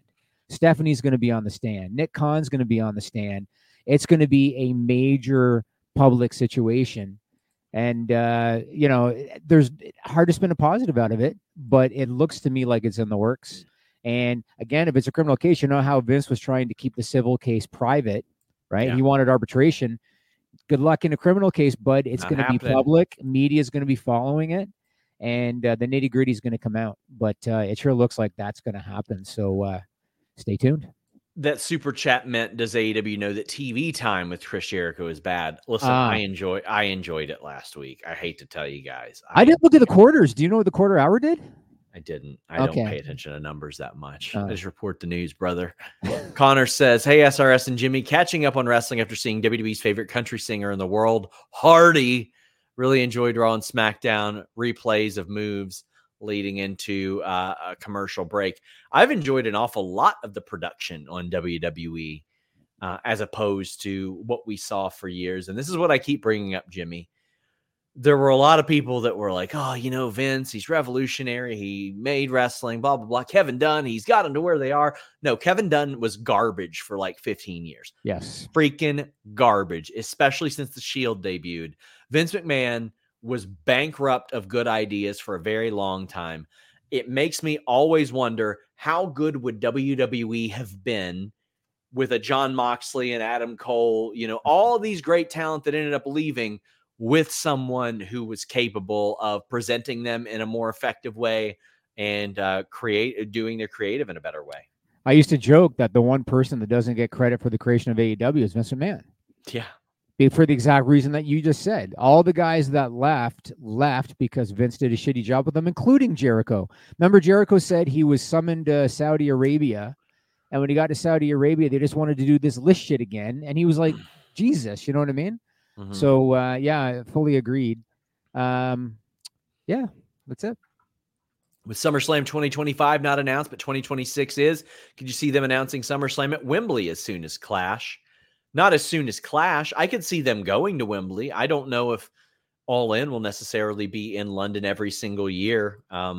Stephanie's going to be on the stand. Nick Khan's going to be on the stand. It's going to be a major public situation. And, there's hard to spin a positive out of it, but it looks to me like it's in the works. And again, if it's a criminal case, you know how Vince was trying to keep the civil case private, right? Yeah. He wanted arbitration. Good luck in a criminal case, bud. It's going to be public. Media is going to be following it, and the nitty-gritty is going to come out. But it sure looks like that's going to happen. So stay tuned. That super chat meant, does AEW know that TV time with Chris Jericho is bad? Listen, I enjoyed it last week. I hate to tell you guys. I didn't look at the quarters. Do you know what the quarter hour did? I didn't. I don't pay attention to numbers that much. I just report the news, brother. Connor says, hey, SRS and Jimmy, catching up on wrestling after seeing WWE's favorite country singer in the world, Hardy. Really enjoyed Raw and SmackDown replays of moves leading into a commercial break. I've enjoyed an awful lot of the production on WWE as opposed to what we saw for years. And this is what I keep bringing up, Jimmy. There were a lot of people that were like, oh, Vince, he's revolutionary. He made wrestling, blah, blah, blah. Kevin Dunn, he's got them to where they are. No, Kevin Dunn was garbage for like 15 years. Yes. Freaking garbage, especially since the Shield debuted. Vince McMahon was bankrupt of good ideas for a very long time. It makes me always wonder, how good would WWE have been with a Jon Moxley and Adam Cole, all of these great talent that ended up leaving, with someone who was capable of presenting them in a more effective way and doing their creative in a better way. I used to joke that the one person that doesn't get credit for the creation of AEW is Vince McMahon. Yeah. For the exact reason that you just said. All the guys that left because Vince did a shitty job with them, including Jericho. Remember, Jericho said he was summoned to Saudi Arabia, and when he got to Saudi Arabia, they just wanted to do this list shit again. And he was like, Jesus, you know what I mean? Mm-hmm. So, fully agreed. That's it. With SummerSlam 2025 not announced, but 2026 is. Could you see them announcing SummerSlam at Wembley as soon as Clash? Not as soon as Clash. I could see them going to Wembley. I don't know if All In will necessarily be in London every single year.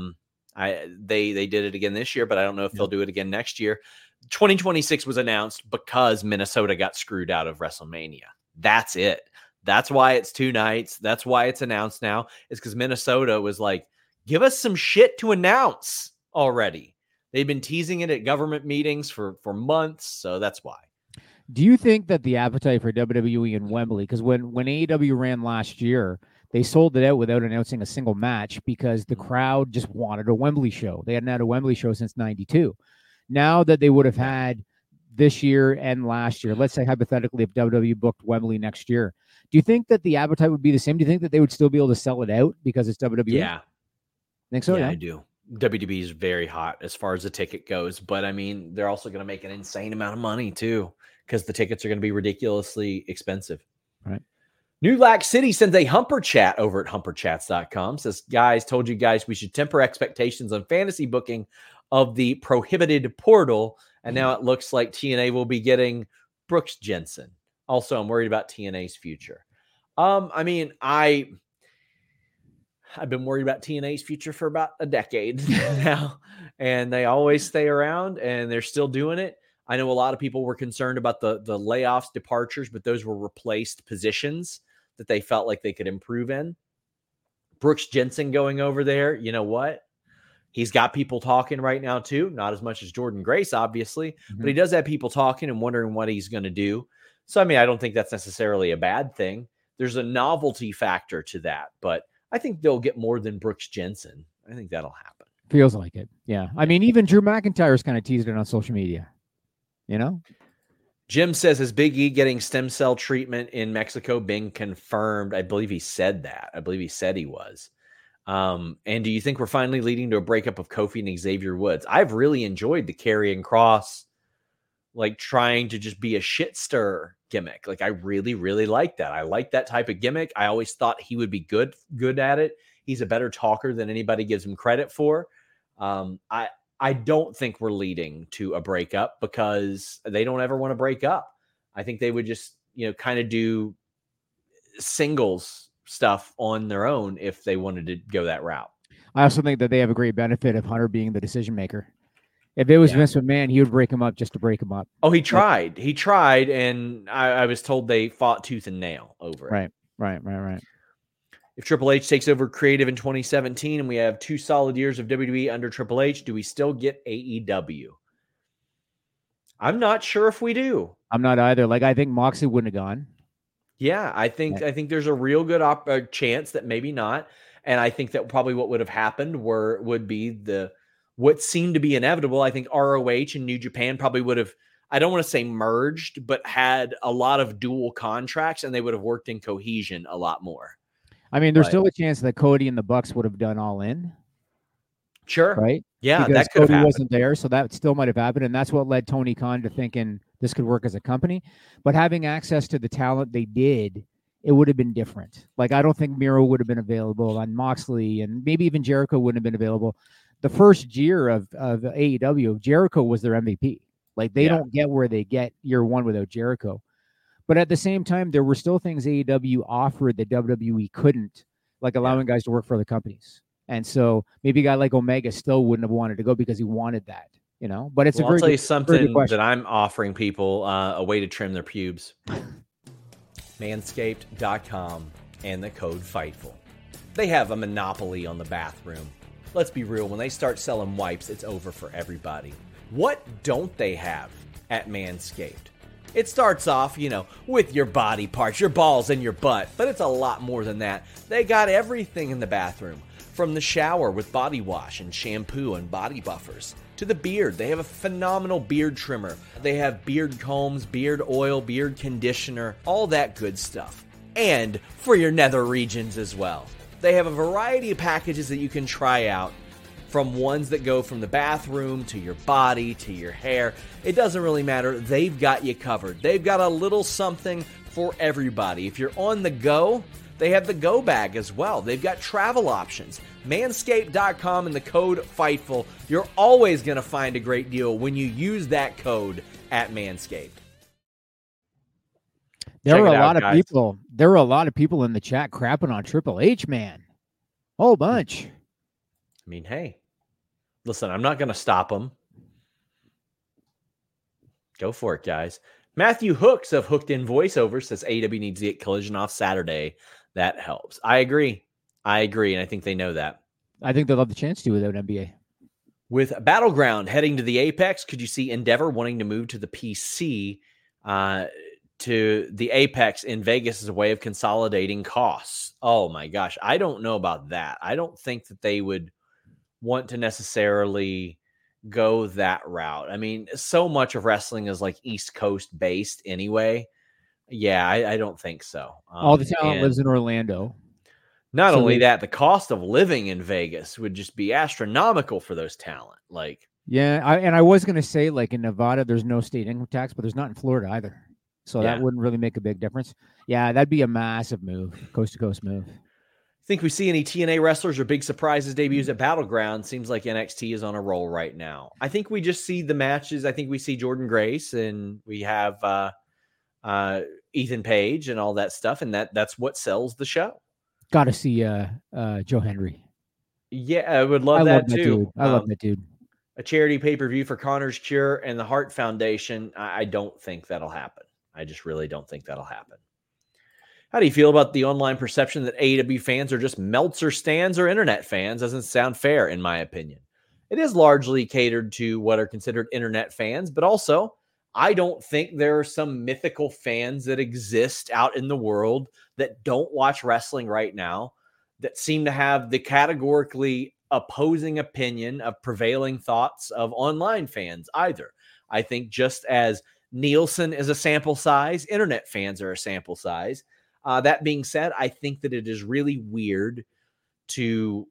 They did it again this year, but I don't know if they'll do it again next year. 2026 was announced because Minnesota got screwed out of WrestleMania. That's it. That's why it's 2 nights. That's why it's announced now. It's because Minnesota was like, give us some shit to announce already. They've been teasing it at government meetings for months, so that's why. Do you think that the appetite for WWE in Wembley, because when AEW ran last year, they sold it out without announcing a single match because the crowd just wanted a Wembley show. They hadn't had a Wembley show since 92. Now that they would have had this year and last year, let's say hypothetically if WWE booked Wembley next year, do you think that the appetite would be the same? Do you think that they would still be able to sell it out because it's WWE? Yeah. Think so? Yeah, I do. WWE is very hot as far as the ticket goes, but I mean, they're also going to make an insane amount of money too because the tickets are going to be ridiculously expensive. Right. New Lac City sends a Humper Chat over at humperchats.com. Says, guys, told you guys we should temper expectations on fantasy booking of the prohibited portal. And now it looks like TNA will be getting Brooks Jensen. Also, I'm worried about TNA's future. I've been worried about TNA's future for about a decade now, and they always stay around, and they're still doing it. I know a lot of people were concerned about the layoffs, departures, but those were replaced positions that they felt like they could improve in. Brooks Jensen going over there, you know what? He's got people talking right now too. Not as much as Jordan Grace, obviously, but he does have people talking and wondering what he's going to do. So, I mean, I don't think that's necessarily a bad thing. There's a novelty factor to that, but I think they'll get more than Brooks Jensen. I think that'll happen. Feels like it. Yeah. I mean, even Drew McIntyre's kind of teased it on social media, Jim says, has Big E getting stem cell treatment in Mexico been confirmed? I believe he said that. I believe he said he was. And do you think we're finally leading to a breakup of Kofi and Xavier Woods? I've really enjoyed the Karrion Kross, like trying to just be a shit stir gimmick. Like I really, really like that. I like that type of gimmick. I always thought he would be good at it. He's a better talker than anybody gives him credit for. I don't think we're leading to a breakup because they don't ever want to break up. I think they would just, kind of do singles stuff on their own if they wanted to go that route. I also think that they have a great benefit of Hunter being the decision maker. If it was Yeah. Vince McMahon, he would break him up just to break him up. Oh, he tried. He tried, and I was told they fought tooth and nail over it. Right. If Triple H takes over creative in 2017 and we have 2 solid years of WWE under Triple H, do we still get AEW? I'm not sure if we do. I'm not either. Like, I think Moxley wouldn't have gone. Yeah, I think there's a real good chance that maybe not. And I think that probably what would have happened would be what seemed to be inevitable. I think ROH and New Japan probably would have, I don't want to say merged, but had a lot of dual contracts, and they would have worked in cohesion a lot more. I mean, there's still a chance that Cody and the Bucks would have done All In. Sure. Right? Yeah, because that could Cody have wasn't there, so that still might have happened. And that's what led Tony Khan to thinking this could work as a company. But having access to the talent they did, it would have been different. Like, I don't think Miro would have been available, and Moxley, and maybe even Jericho wouldn't have been available. The first year of AEW, Jericho was their MVP. Like, they don't get where they get year one without Jericho. But at the same time, there were still things AEW offered that WWE couldn't, like allowing guys to work for other companies. And so maybe a guy like Omega still wouldn't have wanted to go because he wanted that, you know. But it's I'll tell you something that I'm offering people, a way to trim their pubes. Manscaped.com and the code FIGHTFUL. They have a monopoly on the bathroom. Let's be real, when they start selling wipes, it's over for everybody. What don't they have at Manscaped? It starts off, with your body parts, your balls and your butt, but it's a lot more than that. They got everything in the bathroom, from the shower with body wash and shampoo and body buffers, to the beard. They have a phenomenal beard trimmer. They have beard combs, beard oil, beard conditioner, all that good stuff. And for your nether regions as well. They have a variety of packages that you can try out, from ones that go from the bathroom to your body to your hair. It doesn't really matter. They've got you covered. They've got a little something for everybody. If you're on the go, they have the go bag as well. They've got travel options. Manscaped.com and the code FIGHTFUL. You're always going to find a great deal when you use that code at Manscaped. There were a lot of people in the chat crapping on Triple H, man. Whole bunch. I mean, hey, listen, I'm not going to stop them. Go for it, guys. Matthew Hooks of Hooked in Voiceover says AEW needs to get Collision off Saturday. That helps. I agree. And I think they know that. I think they'll have the chance to without NBA. With Battleground heading to the Apex, could you see Endeavor wanting to move to the PC to the Apex in Vegas as a way of consolidating costs? Oh my gosh. I don't know about that. I don't think that they would want to necessarily go that route. I mean, so much of wrestling is like East Coast based anyway. Yeah, I don't think so. All the talent lives in Orlando. Not only that, the cost of living in Vegas would just be astronomical for those talent. Like, yeah, I was going to say, like, in Nevada, there's no state income tax, but there's not in Florida either. So that wouldn't really make a big difference. Yeah, that'd be a massive move, coast-to-coast move. Think we see any TNA wrestlers or big surprises debuts at Battleground? Seems like NXT is on a roll right now. I think we just see the matches. I think we see Jordan Grace, and we have Ethan Page and all that stuff, and that's what sells the show. Got to see Joe Hendry. Yeah, I would love that too. I love that dude. A charity pay-per-view for Connor's Cure and the Heart Foundation. I don't think that'll happen. I just really don't think that'll happen. How do you feel about the online perception that AEW fans are just Meltzer stans or internet fans? Doesn't sound fair, in my opinion. It is largely catered to what are considered internet fans, but also I don't think there are some mythical fans that exist out in the world that don't watch wrestling right now that seem to have the categorically opposing opinion of prevailing thoughts of online fans either. I think just as Nielsen is a sample size, internet fans are a sample size. That being said, I think that it is really weird to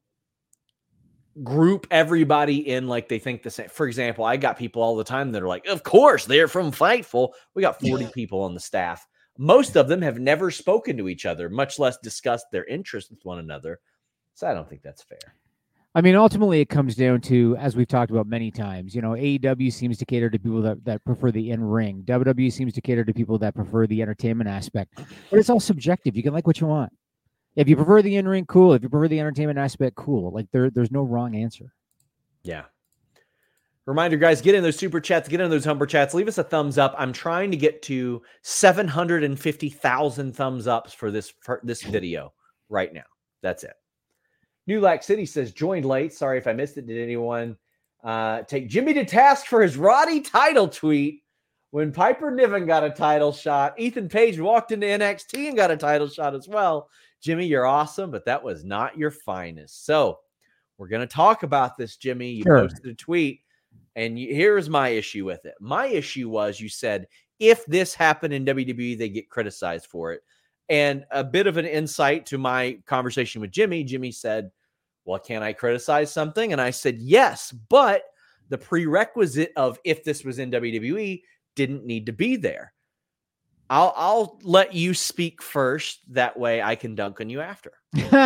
group everybody in like they think the same. For example, I got people all the time that are like, of course, they're from Fightful. We got 40 people on the staff. Most of them have never spoken to each other, much less discussed their interests with one another. So I don't think that's fair. I mean, ultimately, it comes down to, as we've talked about many times, AEW seems to cater to people that prefer the in-ring. WWE seems to cater to people that prefer the entertainment aspect. But it's all subjective. You can like what you want. If you prefer the in-ring, cool. If you prefer the entertainment aspect, cool. Like, there's no wrong answer. Yeah. Reminder, guys, get in those super chats, get in those Humber chats. Leave us a thumbs up. I'm trying to get to 750,000 thumbs ups for this video right now. That's it. New Lac City says, joined late. Sorry if I missed it. Did anyone take Jimmy to task for his Roddy title tweet? When Piper Niven got a title shot, Ethan Page walked into NXT and got a title shot as well. Jimmy, you're awesome, but that was not your finest. So we're going to talk about this, Jimmy. You posted a tweet. And here's my issue with it. My issue was you said, if this happened in WWE, they get criticized for it. And a bit of an insight to my conversation with Jimmy. Jimmy said, well, can I criticize something? And I said, yes, but the prerequisite of if this was in WWE didn't need to be there. I'll let you speak first. That way I can dunk on you after.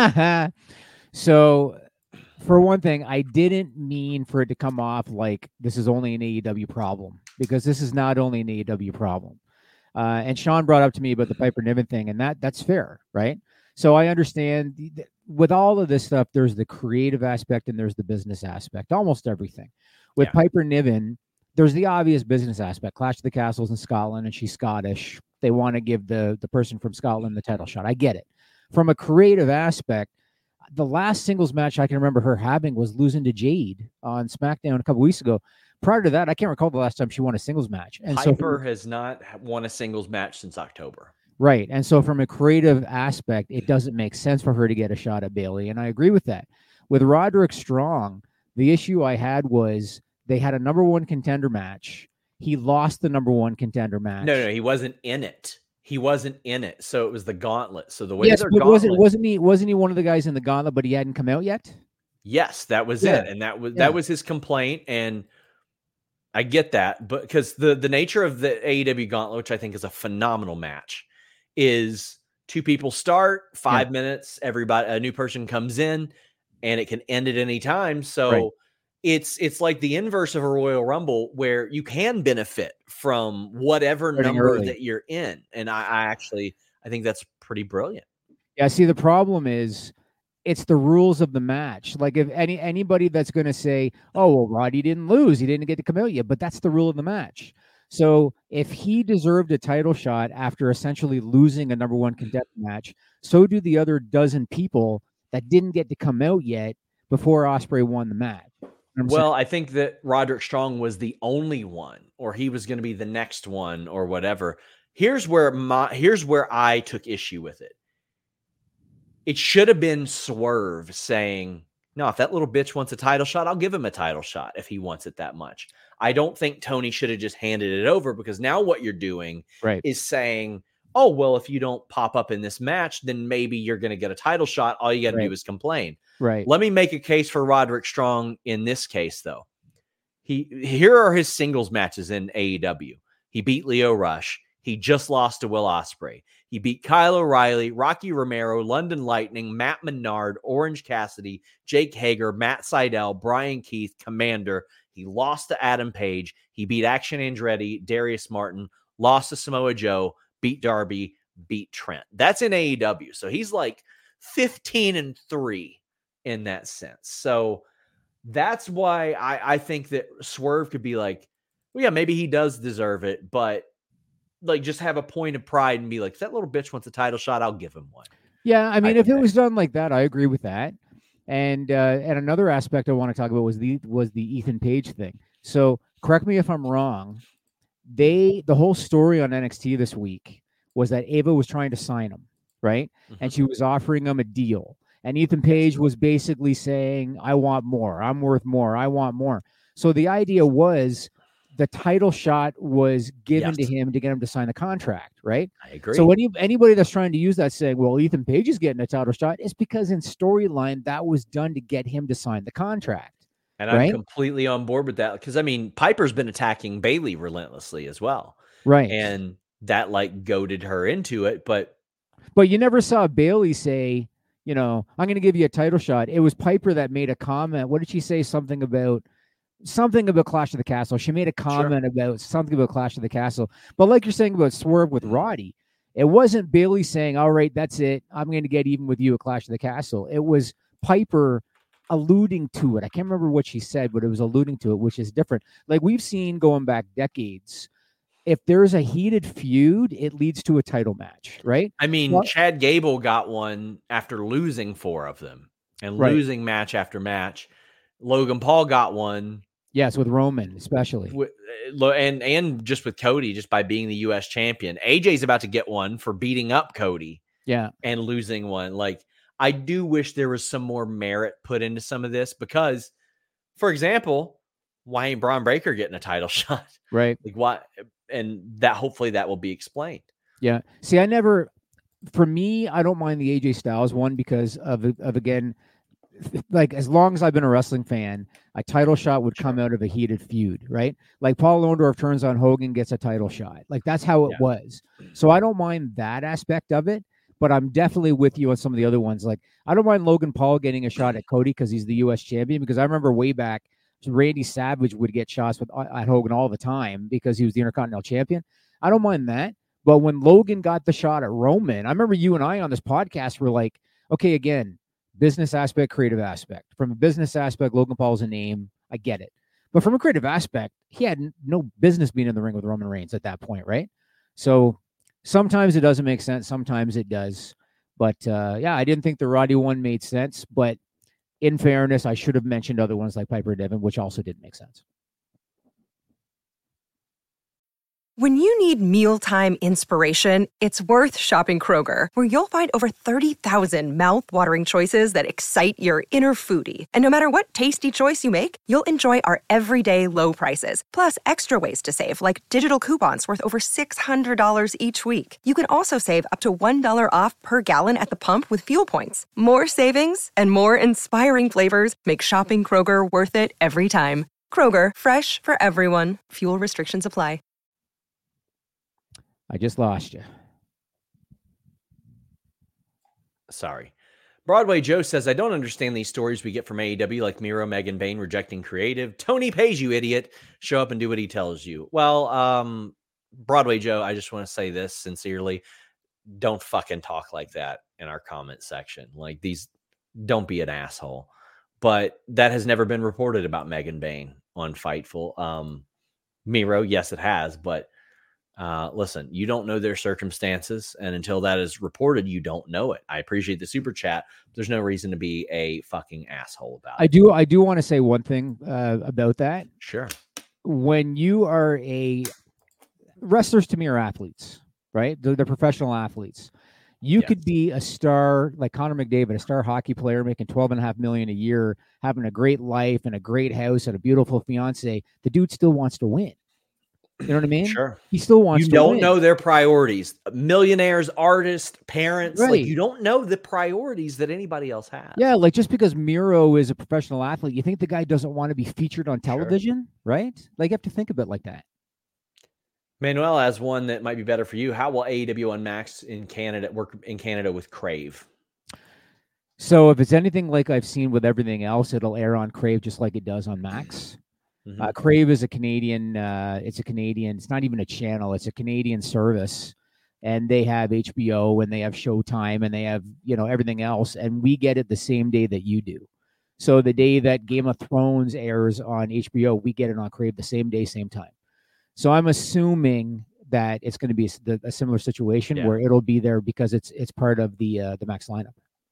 So... for one thing, I didn't mean for it to come off like this is only an AEW problem, because this is not only an AEW problem. And Sean brought up to me about the Piper Niven thing, and that's fair, right? So I understand with all of this stuff, there's the creative aspect and there's the business aspect, almost everything. With Piper Niven, there's the obvious business aspect. Clash of the Castles in Scotland, and she's Scottish. They want to give the person from Scotland the title shot. I get it. From a creative aspect, the last singles match I can remember her having was losing to Jade on SmackDown a couple weeks ago. Prior to that, I can't recall the last time she won a singles match. And Piper has not won a singles match since October. Right. And so from a creative aspect, it doesn't make sense for her to get a shot at Bayley. And I agree with that. With Roderick Strong, the issue I had was they had a number one contender match. He lost the number one contender match. No, he wasn't in it. He wasn't in it, so it was the gauntlet. So the way but wasn't he one of the guys in the gauntlet, but he hadn't come out yet? Yes, that was it, and that was his complaint, and I get that, but because the nature of the AEW gauntlet, which I think is a phenomenal match, is two people start 5 minutes, a new person comes in, and it can end at any time. So it's like the inverse of a Royal Rumble, where you can benefit from whatever number that you're in. And I think that's pretty brilliant. Yeah. See, the problem is it's the rules of the match. Like if anybody that's going to say, oh, well, Roddy didn't lose, he didn't get to come out yet, but that's the rule of the match. So if he deserved a title shot after essentially losing a number one contender match, so do the other dozen people that didn't get to come out yet before Ospreay won the match. Well, I think that Roderick Strong was the only one, or he was going to be the next one, or whatever. Here's where I took issue with it. It should have been Swerve saying, no, if that little bitch wants a title shot, I'll give him a title shot if he wants it that much. I don't think Tony should have just handed it over, because now what you're doing is saying, oh, well, if you don't pop up in this match, then maybe you're going to get a title shot. All you got to do is complain. Right. Let me make a case for Roderick Strong in this case, though. Here are his singles matches in AEW. He beat Lio Rush. He just lost to Will Ospreay. He beat Kyle O'Reilly, Rocky Romero, London Lightning, Matt Menard, Orange Cassidy, Jake Hager, Matt Sydal, Brian Keith, Commander. He lost to Adam Page. He beat Action Andretti, Darius Martin, lost to Samoa Joe, beat Darby, beat Trent. That's in AEW. So he's like 15-3 in that sense. So that's why I think that Swerve could be like, well, yeah, maybe he does deserve it, but like just have a point of pride and be like, if that little bitch wants a title shot, I'll give him one. Yeah, I mean, if it was done like that, I agree with that. And another aspect I want to talk about was the Ethan Page thing. So correct me if I'm wrong. The whole story on NXT this week was that Ava was trying to sign him, right? Mm-hmm. And she was offering him a deal. And Ethan Page was basically saying, I want more. I'm worth more. I want more. So the idea was the title shot was given to him to get him to sign the contract, right? I agree. So anybody that's trying to use that saying, well, Ethan Page is getting a title shot, is because in storyline that was done to get him to sign the contract. And I'm completely on board with that, because I mean, Piper's been attacking Bayley relentlessly as well. Right. And that like goaded her into it. But you never saw Bayley say, you know, I'm going to give you a title shot. It was Piper that made a comment. What did she say? Something about Clash of the Castle. She made a comment about something about Clash of the Castle. But like you're saying about Swerve with Roddy, it wasn't Bayley saying, all right, that's it. I'm going to get even with you at Clash of the Castle. It was Piper alluding to it. I can't remember what she said, but it was alluding to it, which is different. Like we've seen going back decades, if there's a heated feud, it leads to a title match, right? I mean, Chad Gable got one after losing 4 of them and losing match after match. Logan Paul got one. Yes, with Roman, especially. And just with Cody, just by being the U.S. champion. AJ's about to get one for beating up Cody. Yeah. And losing one. Like, I do wish there was some more merit put into some of this because, for example, why ain't Braun Breaker getting a title shot? Right. Like, why? And that hopefully that will be explained. Yeah. See, for me, I don't mind the AJ Styles one because of again, like as long as I've been a wrestling fan, a title shot would come out of a heated feud, right? Like Paul Orndorff turns on Hogan, gets a title shot. Like that's how it was. So I don't mind that aspect of it, but I'm definitely with you on some of the other ones. Like I don't mind Logan Paul getting a shot at Cody because he's the U.S. champion, because I remember way back, Randy Savage would get shots at Hogan all the time because he was the Intercontinental champion. I don't mind that. But when Logan got the shot at Roman, I remember you and I on this podcast were like, okay, again, business aspect, creative aspect. From a business aspect, Logan Paul's a name. I get it. But from a creative aspect, he had no business being in the ring with Roman Reigns at that point, right? So sometimes it doesn't make sense. Sometimes it does. But I didn't think the Roddy one made sense. But in fairness, I should have mentioned other ones like Piper Niven, which also didn't make sense. When you need mealtime inspiration, it's worth shopping Kroger, where you'll find over 30,000 mouth-watering choices that excite your inner foodie. And no matter what tasty choice you make, you'll enjoy our everyday low prices, plus extra ways to save, like digital coupons worth over $600 each week. You can also save up to $1 off per gallon at the pump with fuel points. More savings and more inspiring flavors make shopping Kroger worth it every time. Kroger, fresh for everyone. Fuel restrictions apply. I just lost you. Sorry. Broadway Joe says, I don't understand these stories we get from AEW, like Miro, Megan Bayne rejecting creative. Tony pays you, idiot. Show up and do what he tells you. Well, Broadway Joe, I just want to say this sincerely. Don't fucking talk like that in our comment section. Like don't be an asshole. But that has never been reported about Megan Bayne on Fightful. Miro, yes, it has, but listen, you don't know their circumstances, and until that is reported, you don't know it. I appreciate the super chat. There's no reason to be a fucking asshole about it. I do want to say one thing about that. Sure. When you are wrestlers, to me, are athletes, right? They're professional athletes. You could be a star like Connor McDavid, a star hockey player making $12.5 million a year, having a great life and a great house and a beautiful fiance. The dude still wants to win. You know what I mean? Sure. He still wants to win. You don't know their priorities. Millionaires, artists, parents. Right. Like you don't know the priorities that anybody else has. Yeah, like just because Miro is a professional athlete, you think the guy doesn't want to be featured on television, right? Like you have to think of it like that. Manuel has one that might be better for you. How will AEW on Max in Canada work in Canada with Crave? So if it's anything like I've seen with everything else, it'll air on Crave just like it does on Max. Mm-hmm. Crave is a Canadian. It's not even a channel. It's a Canadian service, and they have HBO and they have Showtime and they have everything else, and we get it the same day that you do. So the day that Game of Thrones airs on HBO, we get it on Crave the same day, same time. So I'm assuming that it's going to be a similar situation where it'll be there because it's part of the Max lineup.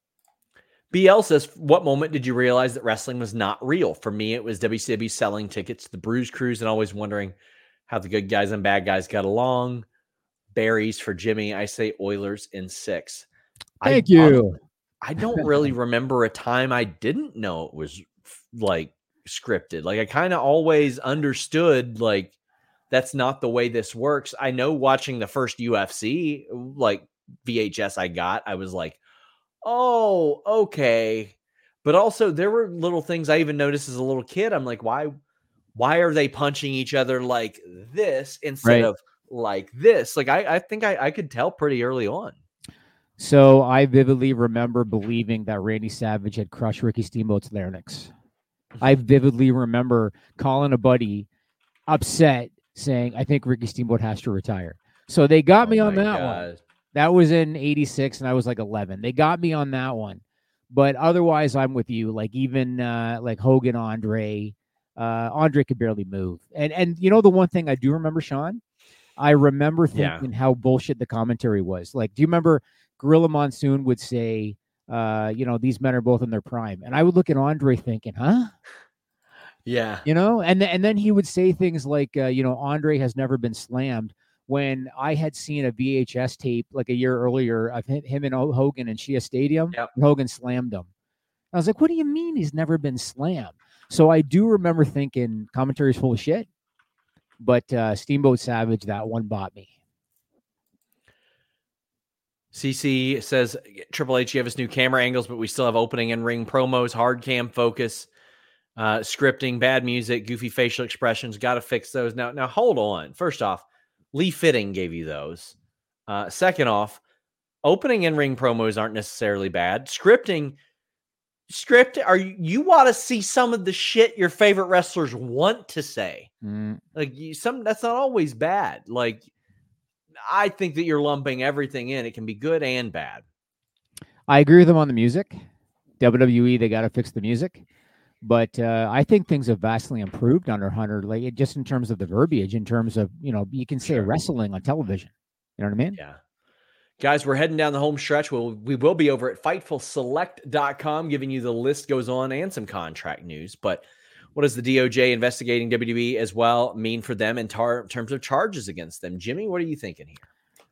BL says, what moment did you realize that wrestling was not real? For me, it was WCW selling tickets to the Bruise Cruise and always wondering how the good guys and bad guys got along. Berries for Jimmy. I say Oilers in 6. Thank you. I don't really remember a time I didn't know it was like scripted. Like I kind of always understood like that's not the way this works. I know watching the first UFC, like VHS I was like, oh, okay. But also there were little things I even noticed as a little kid. I'm like, why are they punching each other like this instead of like this? Like, I think I could tell pretty early on. So I vividly remember believing that Randy Savage had crushed Ricky Steamboat's larynx. I vividly remember calling a buddy upset saying, I think Ricky Steamboat has to retire. So they got me on that one. That was in 86 and I was like 11. They got me on that one. But otherwise, I'm with you. Like even like Hogan, Andre could barely move. And you know the one thing I do remember, Sean, I remember thinking how bullshit the commentary was. Like, do you remember Gorilla Monsoon would say, these men are both in their prime, and I would look at Andre thinking, huh? Yeah. And then he would say things like, Andre has never been slammed. When I had seen a VHS tape like a year earlier of him and Hogan in Shea Stadium, and Hogan slammed him. I was like, what do you mean he's never been slammed? So I do remember thinking commentary's full of shit, but Steamboat Savage, that one bought me. CC says, Triple H, you have us new camera angles, but we still have opening and ring promos, hard cam focus, scripting, bad music, goofy facial expressions. Got to fix those. Now, hold on. First off, Lee Fitting gave you those. Second off, opening and ring promos aren't necessarily bad. Scripting, you want to see some of the shit your favorite wrestlers want to say. Like that's not always bad. Like I think that you're lumping everything in. It can be good and bad. I agree with them on the music. WWE, they got to fix the music. But I think things have vastly improved under Hunter, like just in terms of the verbiage, in terms of, you can say wrestling on television. You know what I mean? Yeah. Guys, we're heading down the home stretch. We will be over at FightfulSelect.com giving you the list goes on and some contract news. But what does the DOJ investigating WWE as well mean for them in terms of charges against them? Jimmy, what are you thinking here?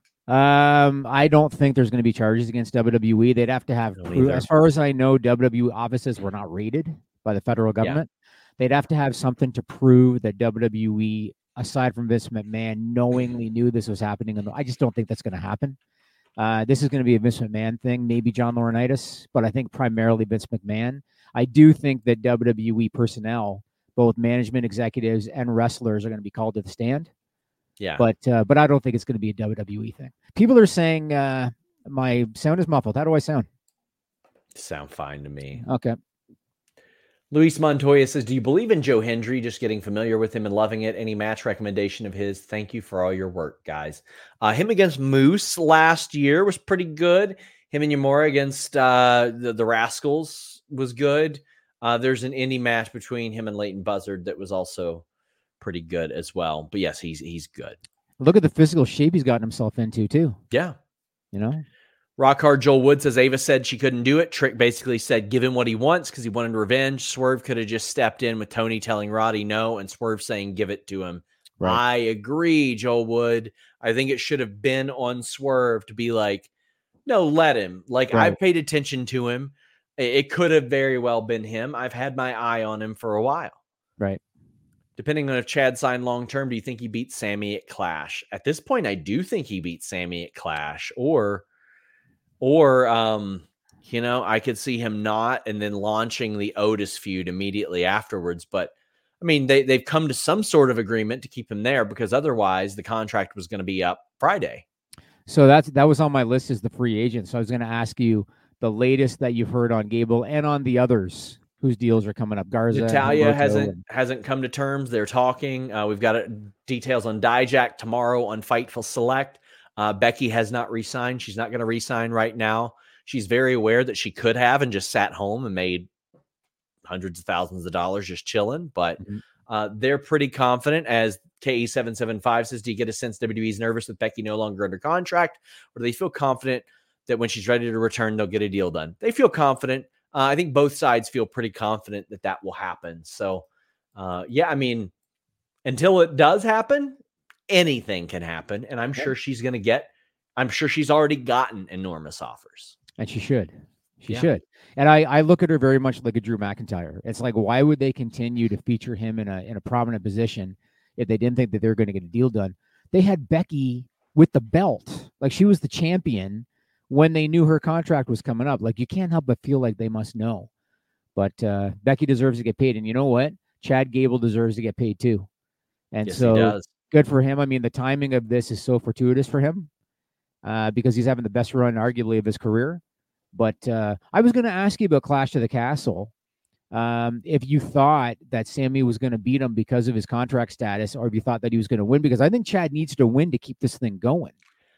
I don't think there's going to be charges against WWE. They'd have to have, as far as I know, WWE offices were not raided by the federal government. They'd have to have something to prove that WWE, aside from Vince McMahon, knowingly knew this was happening. And I just don't think that's going to happen. This is going to be a Vince McMahon thing, maybe John Laurinaitis, but I think primarily Vince McMahon. I do think that WWE personnel, both management, executives, and wrestlers, are going to be called to the stand. Yeah. But I don't think it's going to be a WWE thing. People are saying my sound is muffled. How do I sound? Sound fine to me. Okay. Luis Montoya says, do you believe in Joe Hendry? Just getting familiar with him and loving it. Any match recommendation of his? Thank you for all your work, guys. Him against Moose last year was pretty good. Him and Yamura against the Rascals was good. There's an indie match between him and Leighton Buzzard that was also pretty good as well. But yes, he's good. Look at the physical shape he's gotten himself into too. Yeah. Rockhard Joel Wood says Ava said she couldn't do it. Trick basically said give him what he wants because he wanted revenge. Swerve could have just stepped in with Tony telling Roddy no and Swerve saying give it to him. Right. I agree, Joel Wood. I think it should have been on Swerve to be like, no, let him. Like, right. I've paid attention to him. It could have very well been him. I've had my eye on him for a while. Right. Depending on if Chad signed long-term, do you think he beats Sammy at Clash? At this point, I do think he beats Sammy at Clash or I could see him not and then launching the Otis feud immediately afterwards. But I mean, they've come to some sort of agreement to keep him there because otherwise the contract was going to be up Friday. So that was on my list as the free agent. So I was going to ask you the latest that you've heard on Gable and on the others whose deals are coming up. Garza, Natalia hasn't come to terms. They're talking. We've got details on Dijak tomorrow on Fightful Select. Becky has not re-signed. She's not going to re-sign right now. She's very aware that she could have and just sat home and made hundreds of thousands of dollars just chilling. But they're pretty confident. As KE775 says, do you get a sense WWE's nervous with Becky no longer under contract? Or do they feel confident that when she's ready to return, they'll get a deal done? They feel confident. I think both sides feel pretty confident that will happen. So, I mean, until it does happen, anything can happen. And I'm sure she's already gotten enormous offers. And she should. She should. And I look at her very much like a Drew McIntyre. It's like, why would they continue to feature him in a prominent position if they didn't think that they're going to get a deal done? They had Becky with the belt. Like, she was the champion when they knew her contract was coming up. Like, you can't help but feel like they must know. But Becky deserves to get paid. And you know what? Chad Gable deserves to get paid too. And yes, so he does. Good for him. I mean, the timing of this is so fortuitous for him because he's having the best run, arguably, of his career. But I was going to ask you about Clash to the Castle. If you thought that Sammy was going to beat him because of his contract status, or if you thought that he was going to win, because I think Chad needs to win to keep this thing going.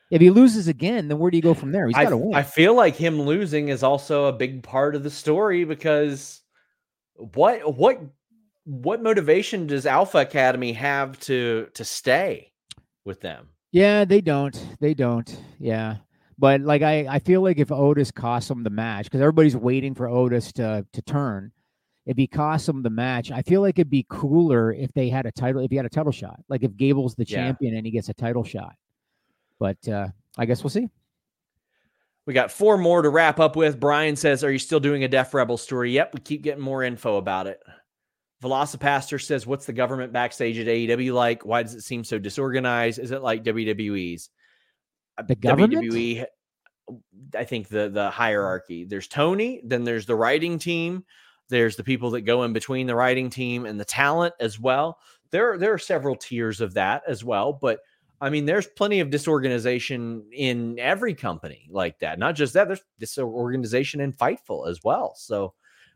If he loses again, then where do you go from there? He's got to win. I feel like him losing is also a big part of the story, because what motivation does Alpha Academy have to stay with them? Yeah, they don't. Yeah. But like I feel like if Otis costs him the match, because everybody's waiting for Otis to turn, if he costs him the match, I feel like it'd be cooler if they had a title, if he had a title shot. Like if Gable's the champion and he gets a title shot. But I guess we'll see. We got 4 more to wrap up with. Brian says, are you still doing a Def Rebel story? Yep, we keep getting more info about it. Velocipaster says, what's the government backstage at AEW like? Why does it seem so disorganized? Is it like WWE's? The government? WWE, I think the hierarchy. There's Tony, then there's the writing team. There's the people that go in between the writing team and the talent as well. There are several tiers of that as well. But, I mean, there's plenty of disorganization in every company like that. Not just that, there's disorganization in Fightful as well. So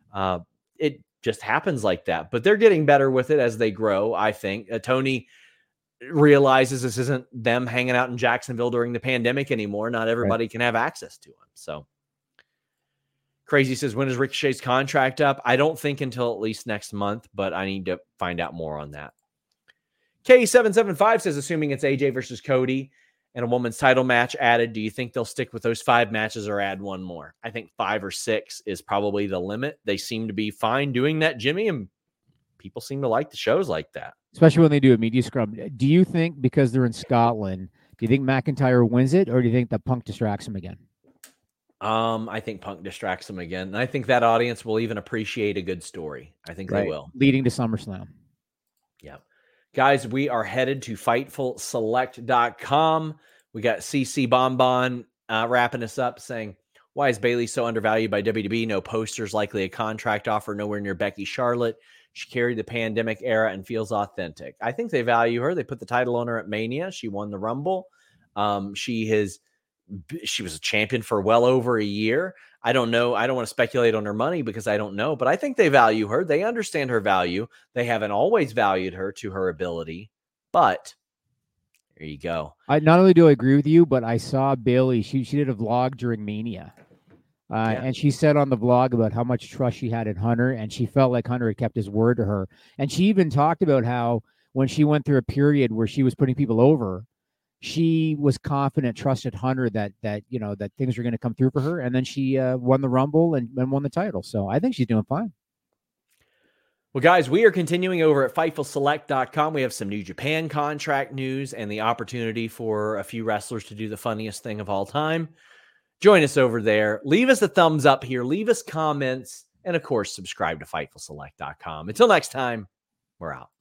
it just happens like that. But they're getting better with it as they grow, I think. Tony realizes this isn't them hanging out in Jacksonville during the pandemic anymore. Not everybody can have access to him. So Crazy says, when is Ricochet's contract up? I don't think until at least next month, but I need to find out more on that. K775 says, assuming it's AJ versus Cody and a woman's title match added, do you think they'll stick with those 5 matches or add one more? I think 5 or 6 is probably the limit. They seem to be fine doing that, Jimmy, and people seem to like the shows like that. Especially when they do a media scrum. Do you think because they're in Scotland, do you think McIntyre wins it, or do you think that Punk distracts him again? I think Punk distracts him again. And I think that audience will even appreciate a good story. I think they will. Leading to SummerSlam. Yeah. Guys, we are headed to FightfulSelect.com. We got CC Bonbon wrapping us up saying, why is Bayley so undervalued by WWE? No posters, likely a contract offer, nowhere near Becky Charlotte. She carried the pandemic era and feels authentic. I think they value her. They put the title on her at Mania. She won the Rumble. She was a champion for well over a year. I don't know. I don't want to speculate on her money because I don't know, but I think they value her. They understand her value. They haven't always valued her to her ability, but there you go. I not only do I agree with you, but I saw Bayley. She did a vlog during Mania. And she said on the vlog about how much trust she had in Hunter, and she felt like Hunter had kept his word to her. And she even talked about how when she went through a period where she was putting people over, she was confident, trusted Hunter that things were going to come through for her. And then she won the Rumble and won the title. So I think she's doing fine. Well, guys, we are continuing over at FightfulSelect.com. We have some New Japan contract news and the opportunity for a few wrestlers to do the funniest thing of all time. Join us over there. Leave us a thumbs up here. Leave us comments. And, of course, subscribe to FightfulSelect.com. Until next time, we're out.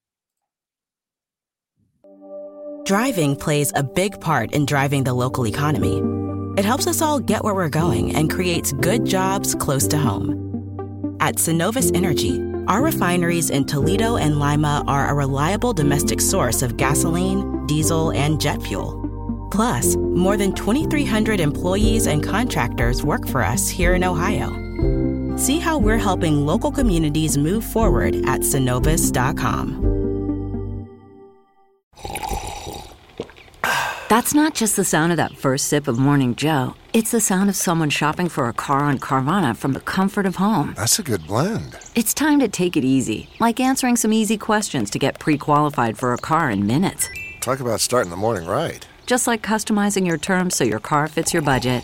Driving plays a big part in driving the local economy. It helps us all get where we're going and creates good jobs close to home. At Synovus Energy, our refineries in Toledo and Lima are a reliable domestic source of gasoline, diesel, and jet fuel. Plus, more than 2,300 employees and contractors work for us here in Ohio. See how we're helping local communities move forward at Synovus.com. That's not just the sound of that first sip of Morning Joe. It's the sound of someone shopping for a car on Carvana from the comfort of home. That's a good blend. It's time to take it easy, like answering some easy questions to get pre-qualified for a car in minutes. Talk about starting the morning right. Just like customizing your terms so your car fits your budget.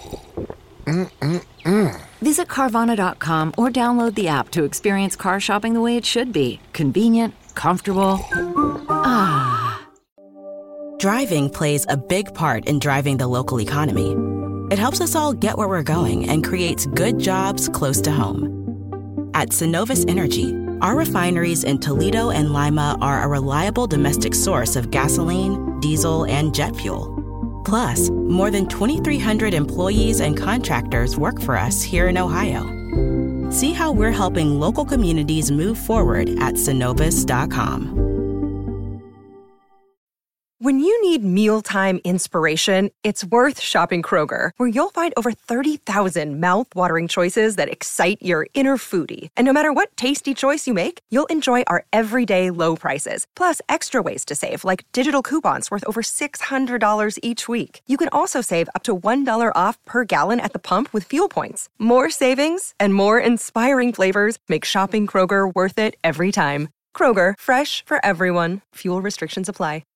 Visit Carvana.com or download the app to experience car shopping the way it should be. Convenient, comfortable. Ah. Driving plays a big part in driving the local economy. It helps us all get where we're going and creates good jobs close to home. At Synovus Energy, our refineries in Toledo and Lima are a reliable domestic source of gasoline, diesel, and jet fuel. Plus, more than 2,300 employees and contractors work for us here in Ohio. See how we're helping local communities move forward at Synovus.com. When you need mealtime inspiration, it's worth shopping Kroger, where you'll find over 30,000 mouth-watering choices that excite your inner foodie. And no matter what tasty choice you make, you'll enjoy our everyday low prices, plus extra ways to save, like digital coupons worth over $600 each week. You can also save up to $1 off per gallon at the pump with fuel points. More savings and more inspiring flavors make shopping Kroger worth it every time. Kroger, fresh for everyone. Fuel restrictions apply.